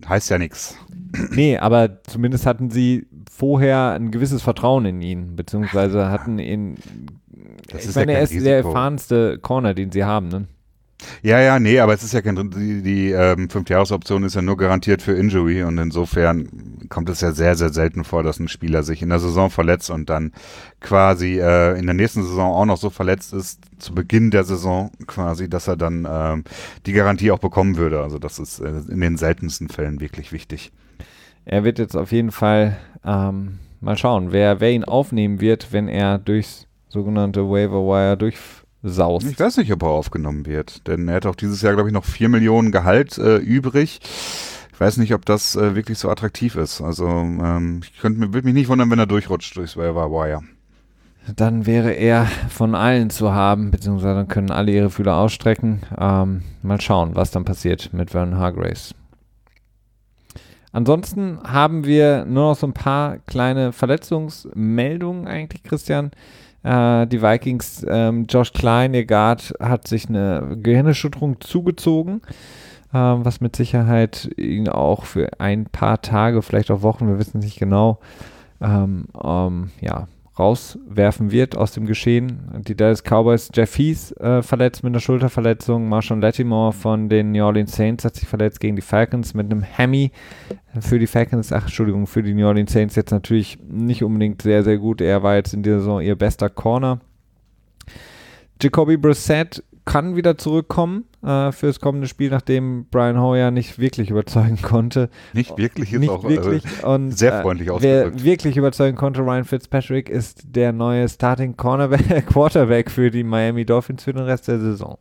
heißt ja nichts. Nee, aber zumindest hatten sie vorher ein gewisses Vertrauen in ihn, beziehungsweise hatten ihn. Ich meine, er ist der erfahrenste Corner, den sie haben, ne? Ja, nee, aber es ist ja die 5-Jahres-Option ist ja nur garantiert für Injury und insofern kommt es ja sehr, sehr selten vor, dass ein Spieler sich in der Saison verletzt und dann quasi in der nächsten Saison auch noch so verletzt ist, zu Beginn der Saison quasi, dass er dann die Garantie auch bekommen würde. Also das ist in den seltensten Fällen wirklich wichtig. Er wird jetzt auf jeden Fall mal schauen, wer ihn aufnehmen wird, wenn er durchs sogenannte Waiver Wire durchsaust. Ich weiß nicht, ob er aufgenommen wird, denn er hat auch dieses Jahr, glaube ich, noch 4 Millionen Gehalt übrig. Ich weiß nicht, ob das wirklich so attraktiv ist. Also ich würde mich nicht wundern, wenn er durchrutscht durchs Waiver Wire. Dann wäre er von allen zu haben, beziehungsweise dann können alle ihre Fühler ausstrecken. Mal schauen, was dann passiert mit Vernon Hargreaves. Ansonsten haben wir nur noch so ein paar kleine Verletzungsmeldungen eigentlich, Christian. Die Vikings, Josh Klein, ihr Guard, hat sich eine Gehirnerschütterung zugezogen, was mit Sicherheit ihn auch für ein paar Tage, vielleicht auch Wochen, wir wissen es nicht genau, rauswerfen wird aus dem Geschehen. Die Dallas Cowboys, Jeff Heath verletzt mit einer Schulterverletzung, Marshawn Lattimore von den New Orleans Saints hat sich verletzt gegen die Falcons mit einem Hammy. Für die für die New Orleans Saints jetzt natürlich nicht unbedingt sehr, sehr gut. Er war jetzt in dieser Saison ihr bester Corner. Jacoby Brissett kann wieder zurückkommen für das kommende Spiel, nachdem Brian Hoyer nicht wirklich überzeugen konnte. Nicht wirklich ist nicht auch wirklich. Und, sehr freundlich ausgedrückt. Wer wirklich überzeugen konnte, Ryan Fitzpatrick, ist der neue Starting Quarterback für die Miami Dolphins für den Rest der Saison.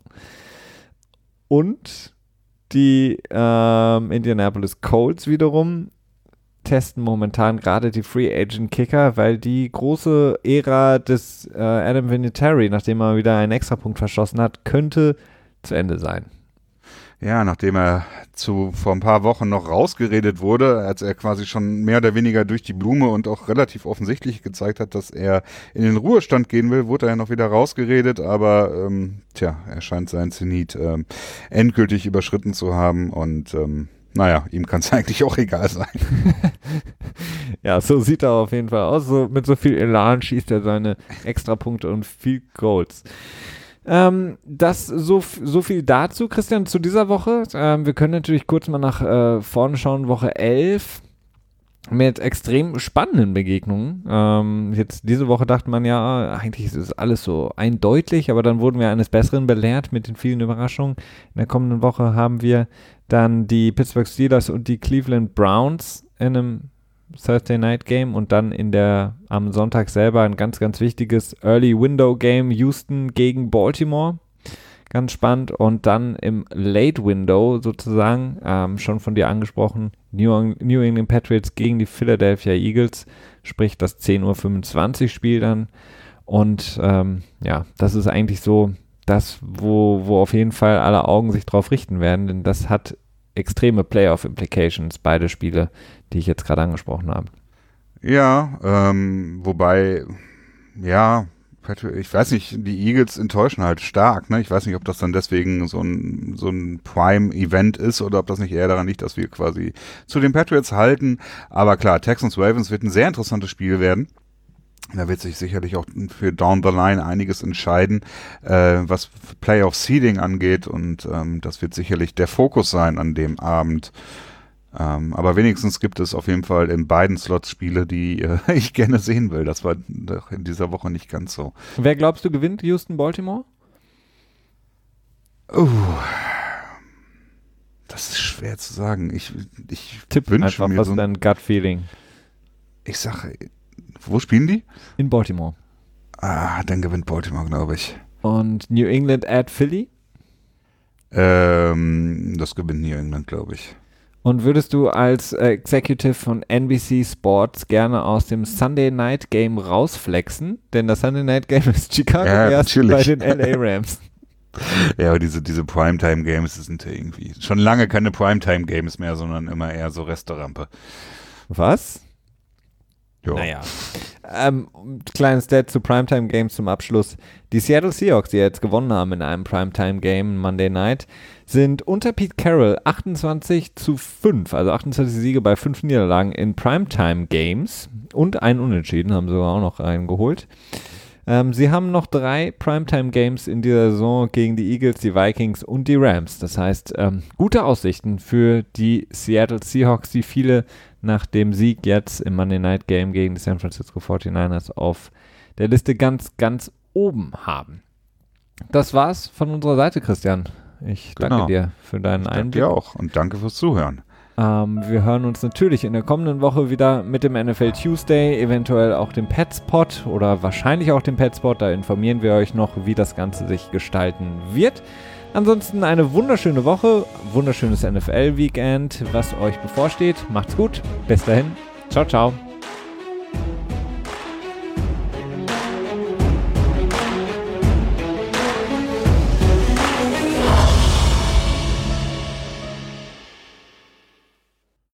Und die Indianapolis Colts wiederum testen momentan gerade die Free Agent Kicker, weil die große Ära des Adam Vinatieri, nachdem er wieder einen Extrapunkt verschossen hat, könnte zu Ende sein. Ja, nachdem er vor ein paar Wochen noch rausgeredet wurde, als er quasi schon mehr oder weniger durch die Blume und auch relativ offensichtlich gezeigt hat, dass er in den Ruhestand gehen will, wurde er ja noch wieder rausgeredet, aber er scheint seinen Zenit endgültig überschritten zu haben und ihm kann es eigentlich auch egal sein. Ja, so sieht er auf jeden Fall aus. So, mit so viel Elan schießt er seine Extrapunkte und Field Goals. Das so viel dazu, Christian, zu dieser Woche. Wir können natürlich kurz mal nach vorne schauen, Woche 11 mit extrem spannenden Begegnungen. Jetzt diese Woche dachte man ja, eigentlich ist es alles so eindeutig, aber dann wurden wir eines Besseren belehrt mit den vielen Überraschungen. In der kommenden Woche haben wir dann die Pittsburgh Steelers und die Cleveland Browns in einem Thursday Night Game und dann am Sonntag selber ein ganz, ganz wichtiges Early Window Game, Houston gegen Baltimore. Ganz spannend. Und dann im Late Window sozusagen, schon von dir angesprochen, New England Patriots gegen die Philadelphia Eagles, sprich das 10:25 Uhr Spiel dann. Und das ist eigentlich so das, wo auf jeden Fall alle Augen sich drauf richten werden, denn das hat extreme Playoff-Implications, beide Spiele, die ich jetzt gerade angesprochen habe. Ja, wobei, ich weiß nicht, die Eagles enttäuschen halt stark, ne? Ich weiß nicht, ob das dann deswegen so ein Prime-Event ist oder ob das nicht eher daran liegt, dass wir quasi zu den Patriots halten. Aber klar, Texans-Ravens wird ein sehr interessantes Spiel werden. Da wird sich sicherlich auch für Down the Line einiges entscheiden, was Playoff-Seeding angeht und das wird sicherlich der Fokus sein an dem Abend. Aber wenigstens gibt es auf jeden Fall in beiden Slots Spiele, die ich gerne sehen will. Das war doch in dieser Woche nicht ganz so. Wer glaubst du gewinnt, Houston-Baltimore? Das ist schwer zu sagen. Ich Tipp wünsche einfach, mir was ist dein Gut-Feeling? Ich sage, wo spielen die? In Baltimore. Dann gewinnt Baltimore, glaube ich. Und New England at Philly? Das gewinnt New England, glaube ich. Und würdest du als Executive von NBC Sports gerne aus dem Sunday Night Game rausflexen? Denn das Sunday Night Game ist Chicago erst bei den LA Rams. Ja, aber diese Primetime Games sind irgendwie schon lange keine Primetime Games mehr, sondern immer eher so Restaurante. Was? Jo. Naja. Kleines Stat zu Primetime-Games zum Abschluss. Die Seattle Seahawks, die jetzt gewonnen haben in einem Primetime-Game Monday Night, sind unter Pete Carroll 28-5, also 28 Siege bei 5 Niederlagen in Primetime-Games und ein Unentschieden, haben sogar auch noch reingeholt. Sie haben noch 3 Primetime-Games in dieser Saison gegen die Eagles, die Vikings und die Rams. Das heißt, gute Aussichten für die Seattle Seahawks, die viele nach dem Sieg jetzt im Monday Night Game gegen die San Francisco 49ers auf der Liste ganz, ganz oben haben. Das war's von unserer Seite, Christian. Ich danke dir für deinen Einblick. Danke dir auch und danke fürs Zuhören. Wir hören uns natürlich in der kommenden Woche wieder mit dem NFL Tuesday, eventuell auch dem Petspot oder wahrscheinlich auch dem Petspot. Da informieren wir euch noch, wie das Ganze sich gestalten wird. Ansonsten eine wunderschöne Woche, wunderschönes NFL-Weekend, was euch bevorsteht. Macht's gut, bis dahin, ciao, ciao.